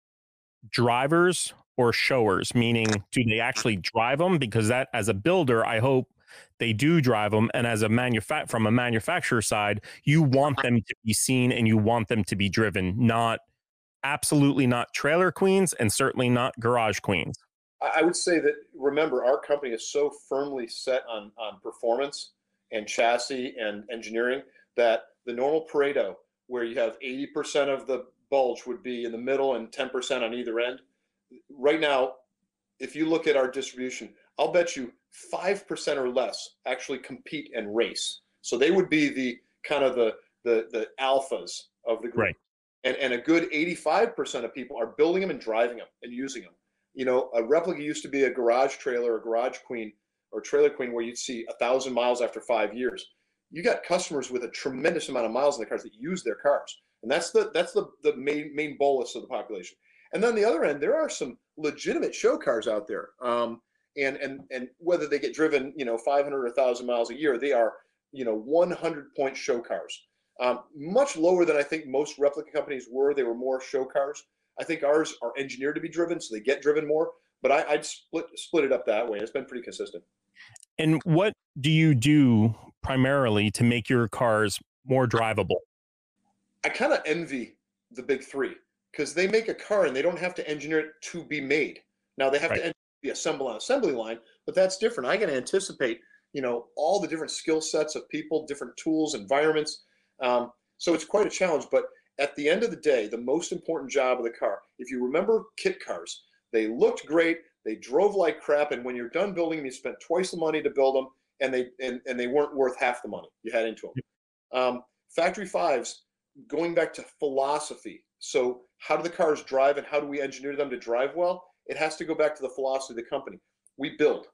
drivers or showers? Meaning, do they actually drive them? Because that, as a builder, I hope they do drive them. And as a from a manufacturer side, you want them to be seen and you want them to be driven, absolutely not trailer queens and certainly not garage queens. I would say that, remember, our company is so firmly set on performance and chassis and engineering that the normal Pareto, where you have 80% of the bulge would be in the middle and 10% on either end. Right now, if you look at our distribution, I'll bet you 5% or less actually compete and race. So they would be the kind of the alphas of the group. Right. And a good 85% of people are building them and driving them and using them. A replica used to be a garage trailer, a garage queen, or trailer queen where you'd see 1,000 miles after 5 years. You got customers with a tremendous amount of miles in the cars that use their cars, and that's the main bolus of the population. And then the other end, there are some legitimate show cars out there, and whether they get driven 500 or 1,000 miles a year, they are 100-point show cars. Much lower than I think most replica companies were. They were more show cars. I think ours are engineered to be driven, so they get driven more. But I'd split it up that way. It's been pretty consistent. And what do you do primarily to make your cars more drivable? I kind of envy the big three because they make a car and they don't have to engineer it to be made. Now they have to be assembled on assembly line, but that's different. I can anticipate, all the different skill sets of people, different tools, environments. So it's quite a challenge. But at the end of the day, the most important job of the car, if you remember kit cars, they looked great, they drove like crap, and when you're done building them, you spent twice the money to build them, and they weren't worth half the money you had into them. Factory Fives, going back to philosophy. So how do the cars drive and how do we engineer them to drive well? It has to go back to the philosophy of the company. We build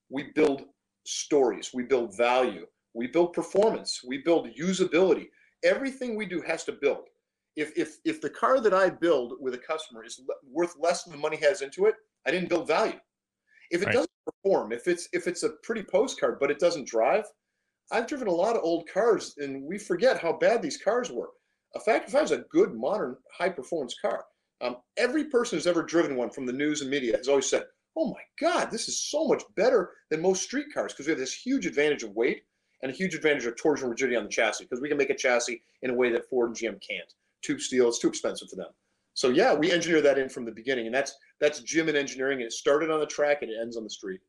stories, we build value, we build performance, we build usability. Everything we do has to build. If the car that I build with a customer is worth less than the money has into it, I didn't build value. If it doesn't perform, if it's a pretty postcard but it doesn't drive, I've driven a lot of old cars and we forget how bad these cars were. A Factory 5 is a good, modern, high-performance car. Every person who's ever driven one from the news and media has always said, oh my God, this is so much better than most street cars because we have this huge advantage of weight and a huge advantage of torsion rigidity on the chassis because we can make a chassis in a way that Ford and GM can't. Tube steel, it's too expensive for them. So yeah, we engineer that in from the beginning, and that's Jim and engineering. It started on the track and it ends on the street.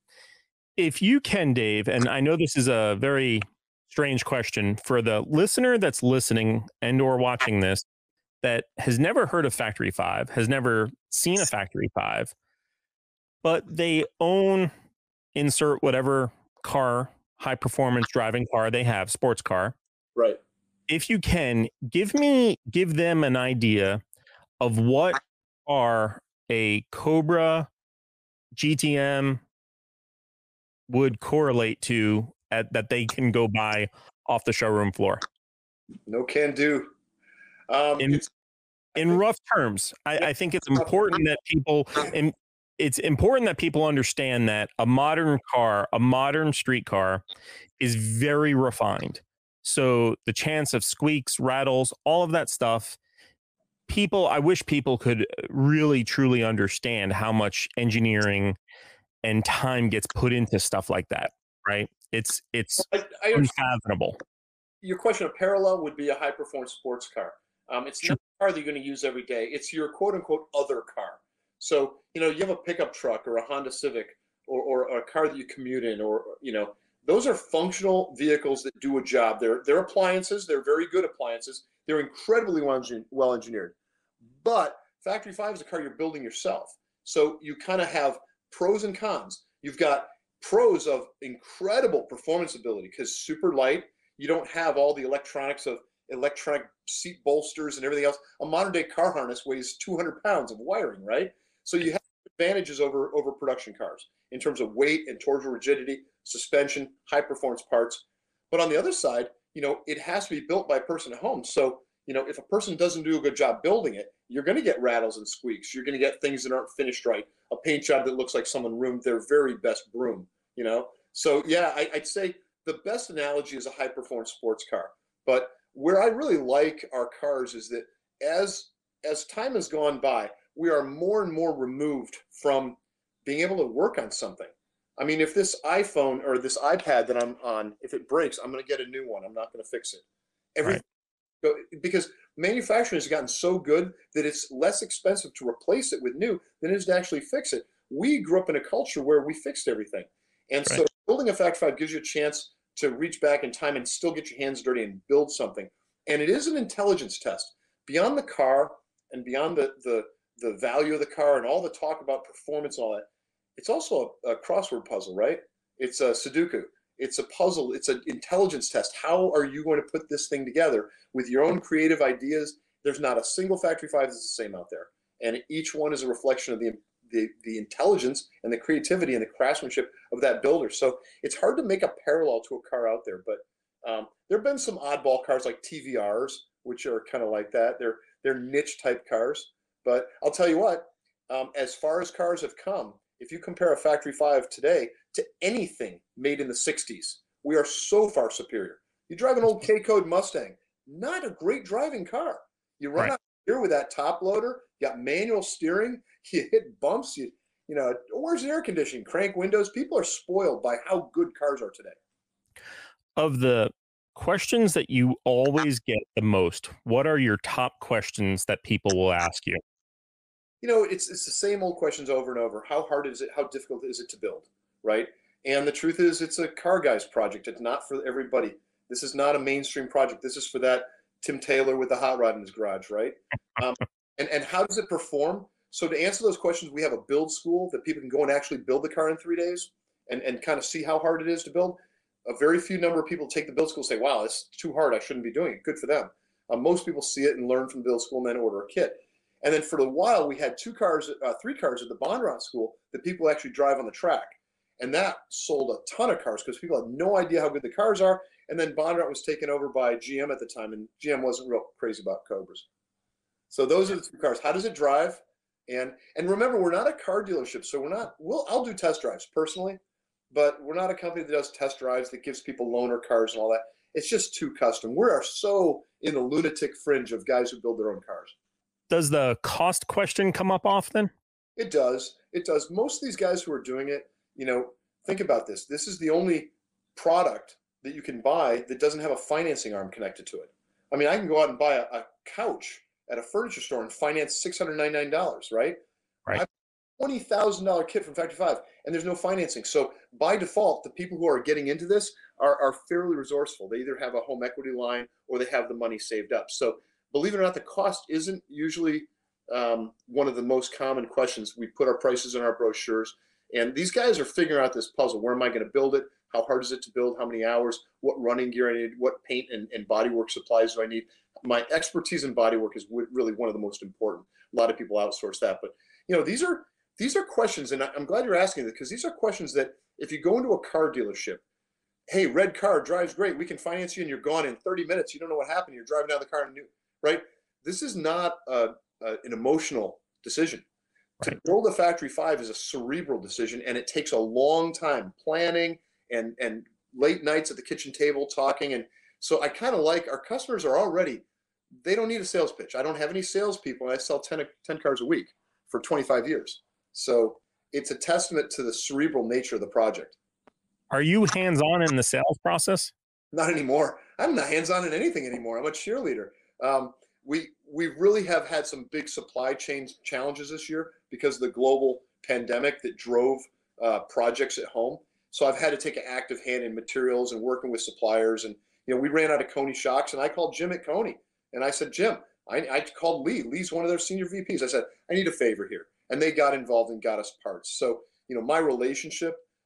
If you can, Dave, and I know this is a very strange question for the listener that's listening and or watching this that has never heard of Factory 5, has never seen a Factory 5, but they own, insert whatever car, high performance driving car they have, sports car. Right. If you can, give them an idea of what are a Cobra GTM would correlate to that they can go buy off the showroom floor. No can do. In rough terms, I think it's important that people understand that a modern car, a modern street car, is very refined. So the chance of squeaks, rattles, all of that stuff, I wish people could really, truly understand how much engineering and time gets put into stuff like that, right? It's unfathomable. Your question of parallel would be a high-performance sports car. It's not a car that you're going to use every day. It's your quote-unquote other car. So, you have a pickup truck or a Honda Civic or a car that you commute in or, those are functional vehicles that do a job. They're appliances. They're very good appliances. They're incredibly well engineered. But Factory 5 is a car you're building yourself. So you kind of have pros and cons. You've got pros of incredible performance ability because super light. You don't have all the electronics of electronic seat bolsters and everything else. A modern day car harness weighs 200 pounds of wiring, right? So you have advantages over production cars in terms of weight and torsional rigidity, suspension, high performance parts. But on the other side, it has to be built by a person at home. So, if a person doesn't do a good job building it, you're going to get rattles and squeaks. You're going to get things that aren't finished right. A paint job that looks like someone ruined their very best broom, So yeah, I'd say the best analogy is a high performance sports car. But where I really like our cars is that as time has gone by, we are more and more removed from being able to work on something. I mean, if this iPhone or this iPad that I'm on, if it breaks, I'm going to get a new one. I'm not going to fix it. Everything, because manufacturing has gotten so good that it's less expensive to replace it with new than it is to actually fix it. We grew up in a culture where we fixed everything. And so building a Factory 5 gives you a chance to reach back in time and still get your hands dirty and build something. And it is an intelligence test. Beyond the car and beyond the value of the car and all the talk about performance and all that, it's also a crossword puzzle, right? It's a Sudoku. It's a puzzle. It's an intelligence test. How are you going to put this thing together with your own creative ideas? There's not a single Factory 5 that's the same out there. And each one is a reflection of the intelligence and the creativity and the craftsmanship of that builder. So it's hard to make a parallel to a car out there, but there have been some oddball cars like TVRs, which are kind of like that. They're niche type cars. But I'll tell you what, as far as cars have come, if you compare a Factory 5 today to anything made in the 60s, we are so far superior. You drive an old K-Code Mustang, not a great driving car. You run out here with that top loader, you got manual steering, you hit bumps, where's the air conditioning? Crank windows. People are spoiled by how good cars are today. Of the questions that you always get the most, what are your top questions that people will ask you? It's the same old questions over and over. How hard is it? How difficult is it to build, right? And the truth is, it's a car guy's project. It's not for everybody. This is not a mainstream project. This is for that Tim Taylor with the hot rod in his garage, right? And how does it perform? So to answer those questions, we have a build school that people can go and actually build the car in 3 days and kind of see how hard it is to build. A very few number of people take the build school and say, wow, it's too hard. I shouldn't be doing it. Good for them. Most people see it and learn from the build school and then order a kit. And then for a while, we had 3 cars at the Bondurant school that people actually drive on the track. And that sold a ton of cars because people had no idea how good the cars are. And then Bondurant was taken over by GM at the time, and GM wasn't real crazy about Cobras. So those are the 2 cars. How does it drive? And remember, we're not a car dealership, so I'll do test drives personally, but we're not a company that does test drives that gives people loaner cars and all that. It's just too custom. We are so in the lunatic fringe of guys who build their own cars. Does the cost question come up often? It does. It does. Most of these guys who are doing it, think about this. This is the only product that you can buy that doesn't have a financing arm connected to it. I mean, I can go out and buy a couch at a furniture store and finance $699, right? Right. $20,000 kit from Factory 5, and there's no financing. So by default, the people who are getting into this are fairly resourceful. They either have a home equity line or they have the money saved up. So believe it or not, the cost isn't usually one of the most common questions. We put our prices in our brochures, and these guys are figuring out this puzzle. Where am I going to build it? How hard is it to build? How many hours? What running gear I need? What paint and bodywork supplies do I need? My expertise in bodywork is really one of the most important. A lot of people outsource that, but these are questions, and I'm glad you're asking this because these are questions that if you go into a car dealership, hey, red car drives great, we can finance you, and you're gone in 30 minutes. You don't know what happened. You're driving down the car and right? This is not an emotional decision. Right. To build a Factory 5 is a cerebral decision, and it takes a long time planning and late nights at the kitchen table talking. And so I kind of like our customers are already, they don't need a sales pitch. I don't have any salespeople, and I sell 10 cars a week for 25 years. So it's a testament to the cerebral nature of the project. Are you hands-on in the sales process? Not anymore. I'm not hands-on in anything anymore. I'm a cheerleader. We really have had some big supply chain challenges this year because of the global pandemic that drove projects at home. So I've had to take an active hand in materials and working with suppliers. And we ran out of Coney shocks, and I called Jim at Coney, and I said, Jim, I called Lee. Lee's one of their senior VPs. I said, I need a favor here, and they got involved and got us parts. So my relationship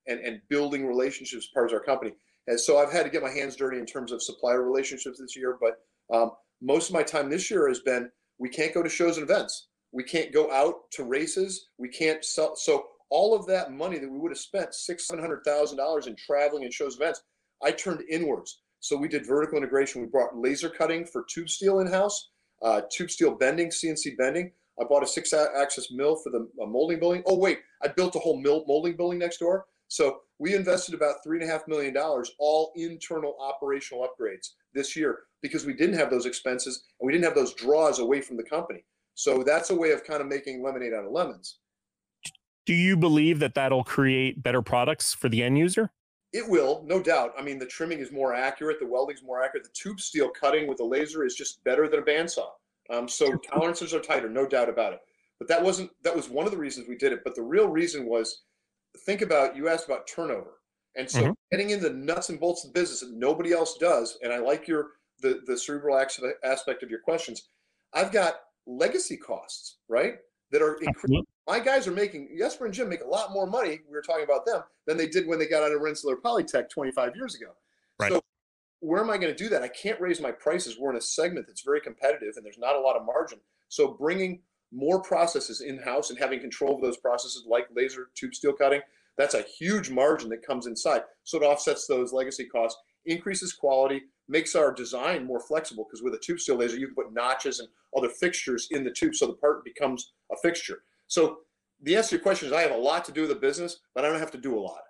and building relationships as part of our company. And so I've had to get my hands dirty in terms of supplier relationships this year. But most of my time this year has been, we can't go to shows and events. We can't go out to races. We can't sell. So all of that money that we would have spent, $600,000-$700,000 in traveling and shows and events, I turned inwards. So we did vertical integration. We brought laser cutting for tube steel in-house, tube steel bending, CNC bending. I bought a 6-axis mill for the molding building. Oh, wait, I built a whole molding building next door. So we invested about $3.5 million, all internal operational upgrades this year, because we didn't have those expenses and we didn't have those draws away from the company. So that's a way of kind of making lemonade out of lemons. Do you believe that that'll create better products for the end user? It will, no doubt. I mean, the trimming is more accurate. The welding is more accurate. The tube steel cutting with a laser is just better than a bandsaw. So tolerances are tighter, no doubt about it. But that was one of the reasons we did it. But the real reason was, you asked about turnover. And so getting into the nuts and bolts of the business that nobody else does, and I like the cerebral aspect of your questions. I've got legacy costs, right? That are increasing. My guys are making, Jesper and Jim make a lot more money, we were talking about them, than they did when they got out of Rensselaer Polytech 25 years ago. Right. So where am I going to do that? I can't raise my prices. We're in a segment that's very competitive and there's not a lot of margin. So bringing more processes in-house and having control of those processes like laser tube steel cutting, that's a huge margin that comes inside. So it offsets those legacy costs, increases quality, makes our design more flexible, because with a tube steel laser, you can put notches and other fixtures in the tube so the part becomes a fixture. So the answer to your question is, I have a lot to do with the business, but I don't have to do a lot.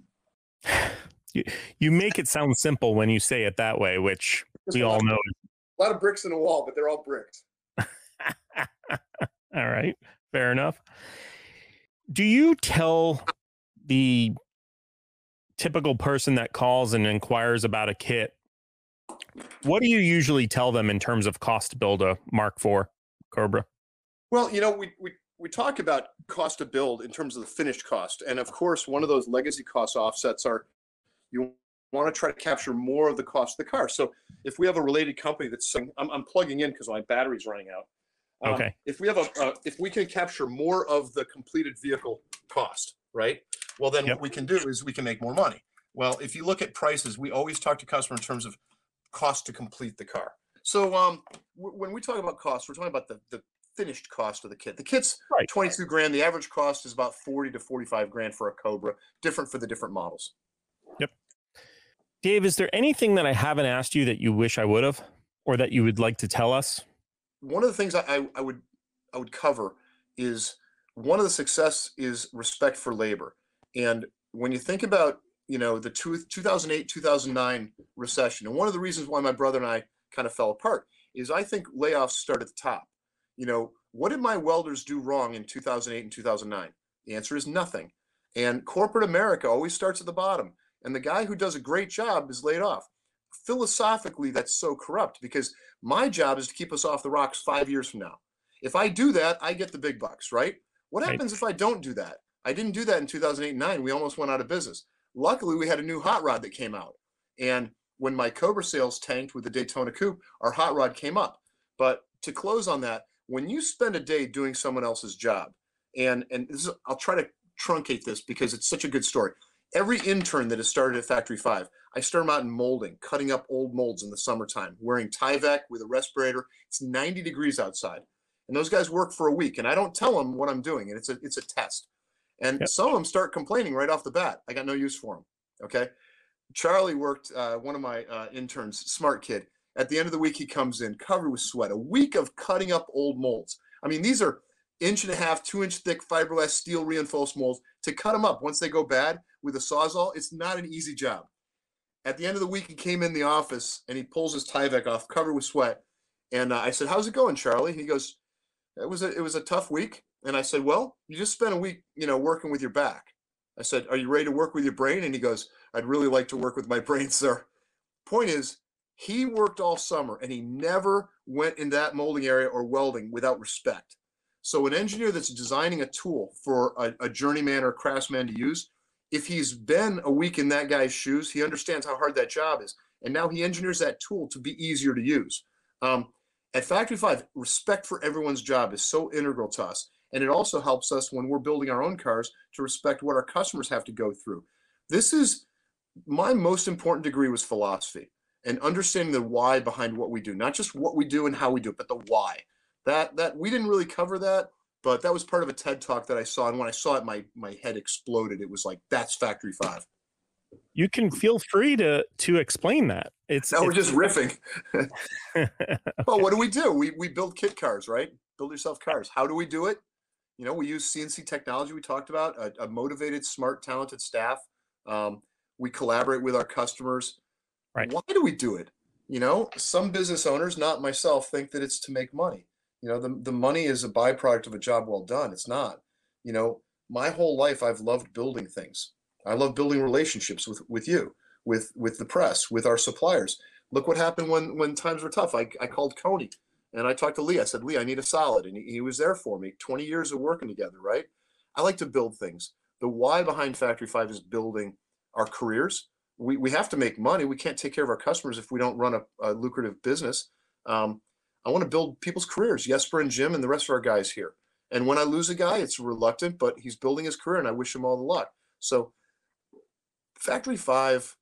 You make it sound simple when you say it that way, which we all know. A lot of bricks in the wall, but they're all bricks. All right, fair enough. Do you tell the typical person that calls and inquires about a kit, what do you usually tell them in terms of cost to build a Mark IV Cobra? Well, we talk about cost to build in terms of the finished cost. And of course, one of those legacy cost offsets are, you want to try to capture more of the cost of the car. So if we have a related company that's saying, I'm plugging in because my battery's running out. Okay. If we can capture more of the completed vehicle cost, right? Well, then what we can do is we can make more money. Well, if you look at prices, we always talk to customers in terms of cost to complete the car. So when we talk about cost, we're talking about the finished cost of the kit. The kit's right. 22 grand. The average cost is about 40 to 45 grand for a Cobra, different for the different models. Yep. Dave, is there anything that I haven't asked you that you wish I would have, or that you would like to tell us? One of the things I would cover is, one of the success is respect for labor. And when you think about, the 2008, 2009 recession, and one of the reasons why my brother and I kind of fell apart is, I think layoffs start at the top. What did my welders do wrong in 2008 and 2009? The answer is nothing. And corporate America always starts at the bottom. And the guy who does a great job is laid off. Philosophically, that's so corrupt, because my job is to keep us off the rocks 5 years from now. If I do that, I get the big bucks, right? What happens if I don't do that? I didn't do that in 2008 and 2009. We almost went out of business. Luckily, we had a new hot rod that came out. And when my Cobra sales tanked with the Daytona Coupe, our hot rod came up. But to close on that, when you spend a day doing someone else's job, and this is, I'll try to truncate this because it's such a good story. Every intern that has started at Factory 5, I start them out in molding, cutting up old molds in the summertime, wearing Tyvek with a respirator. It's 90 degrees outside. And those guys work for a week, and I don't tell them what I'm doing, and it's a test. And some of them start complaining right off the bat. I got no use for them, okay? Charlie worked, one of my interns, smart kid. At the end of the week, he comes in covered with sweat. A week of cutting up old molds. I mean, these are 1.5 inch, 2 inch thick fiberglass steel reinforced molds. To cut them up once they go bad with a Sawzall, it's not an easy job. At the end of the week, he came in the office and he pulls his Tyvek off, covered with sweat. And I said, "How's it going, Charlie?" He goes, it was a tough week. And I said, "Well, you just spent a week, working with your back." I said, "Are you ready to work with your brain?" And he goes, "I'd really like to work with my brain, sir." Point is, he worked all summer and he never went in that molding area or welding without respect. So an engineer that's designing a tool for a journeyman or craftsman to use, if he's been a week in that guy's shoes, he understands how hard that job is. And now he engineers that tool to be easier to use. At Factory 5, respect for everyone's job is so integral to us. And it also helps us when we're building our own cars to respect what our customers have to go through. This is my most important degree was philosophy and understanding the why behind what we do, not just what we do and how we do it, but the why. That we didn't really cover that, but that was part of a TED talk that I saw. And when I saw it, my head exploded. It was like, that's Factory 5. You can feel free to explain that. We're just riffing. Well, what do? We build kit cars, right? Build yourself cars. How do we do it? You know, we use CNC technology. We talked about a motivated, smart, talented staff. We collaborate with our customers. Right. Why do we do it? You know, some business owners, not myself, think that it's to make money. You know, the money is a byproduct of a job well done. It's not. You know, my whole life I've loved building things. I love building relationships with you, with the press, with our suppliers. Look what happened when times were tough. I called Coney and I talked to Lee. I said, Lee, I need a solid. And he was there for me. 20 years of working together, right? I like to build things. The why behind Factory 5 is building our careers. We have to make money. We can't take care of our customers if we don't run a lucrative business. I want to build people's careers, Jesper and Jim and the rest of our guys here. And when I lose a guy, it's reluctant, but he's building his career and I wish him all the luck. So Factory 5,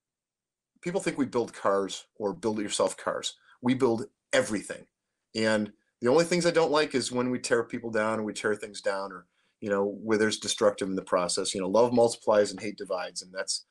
people think we build cars or build it yourself cars. We build everything. And the only things I don't like is when we tear people down or we tear things down, or, you know, where there's destructive in the process. You know, love multiplies and hate divides. And that's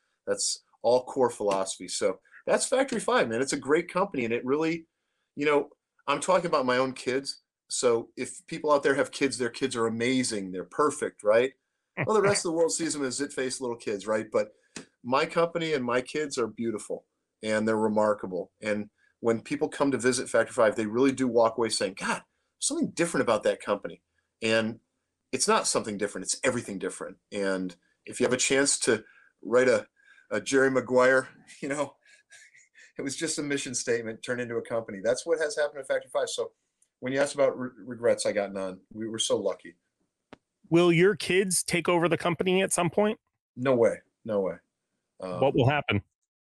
all core philosophy. So that's Factory 5, man. It's a great company. And it really, you know, I'm talking about my own kids. So if people out there have kids, their kids are amazing. They're perfect, right? Well, the rest of the world sees them as zit-faced little kids, right? But my company and my kids are beautiful and they're remarkable. And when people come to visit Factory 5, they really do walk away saying, God, something different about that company. And it's not something different. It's everything different. And if you have a chance to write a Jerry Maguire, you know, it was just a mission statement turned into a company. That's what has happened at Factory 5. So when you asked about regrets, I got none. We were so lucky. Will your kids take over the company at some point? No way. No way. What will happen?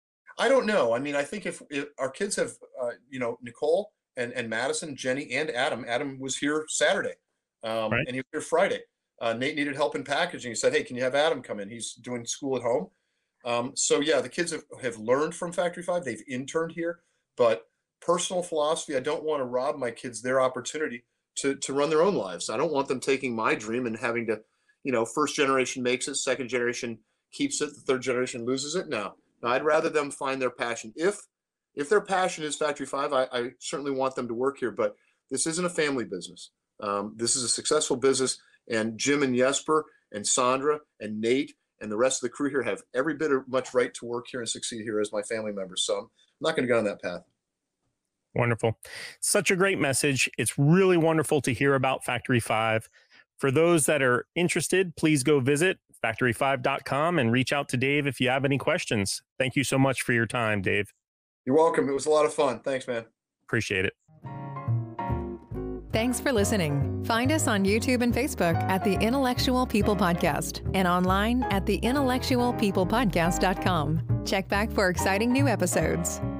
I don't know. I mean, I think if our kids have, you know, Nicole and Madison, Jenny, and Adam was here Saturday, right. And he was here Friday. Nate needed help in packaging. He said, hey, can you have Adam come in? He's doing school at home. So yeah, the kids have learned from Factory 5. They've interned here, but personal philosophy, I don't want to rob my kids their opportunity to run their own lives. I don't want them taking my dream and having to, you know, first generation makes it, second generation keeps it, the third generation loses it. No, I'd rather them find their passion. If their passion is Factory 5, I certainly want them to work here, but this isn't a family business. This is a successful business, and Jim and Jesper and Sandra and Nate and the rest of the crew here have every bit of much right to work here and succeed here as my family members. So I'm not going to go on that path. Wonderful. Such a great message. It's really wonderful to hear about Factory 5. For those that are interested, please go visit factory5.com and reach out to Dave if you have any questions. Thank you so much for your time, Dave. You're welcome. It was a lot of fun. Thanks, man. Appreciate it. Thanks for listening. Find us on YouTube and Facebook at the Intellectual People Podcast and online at theintellectualpeoplepodcast.com. Check back for exciting new episodes.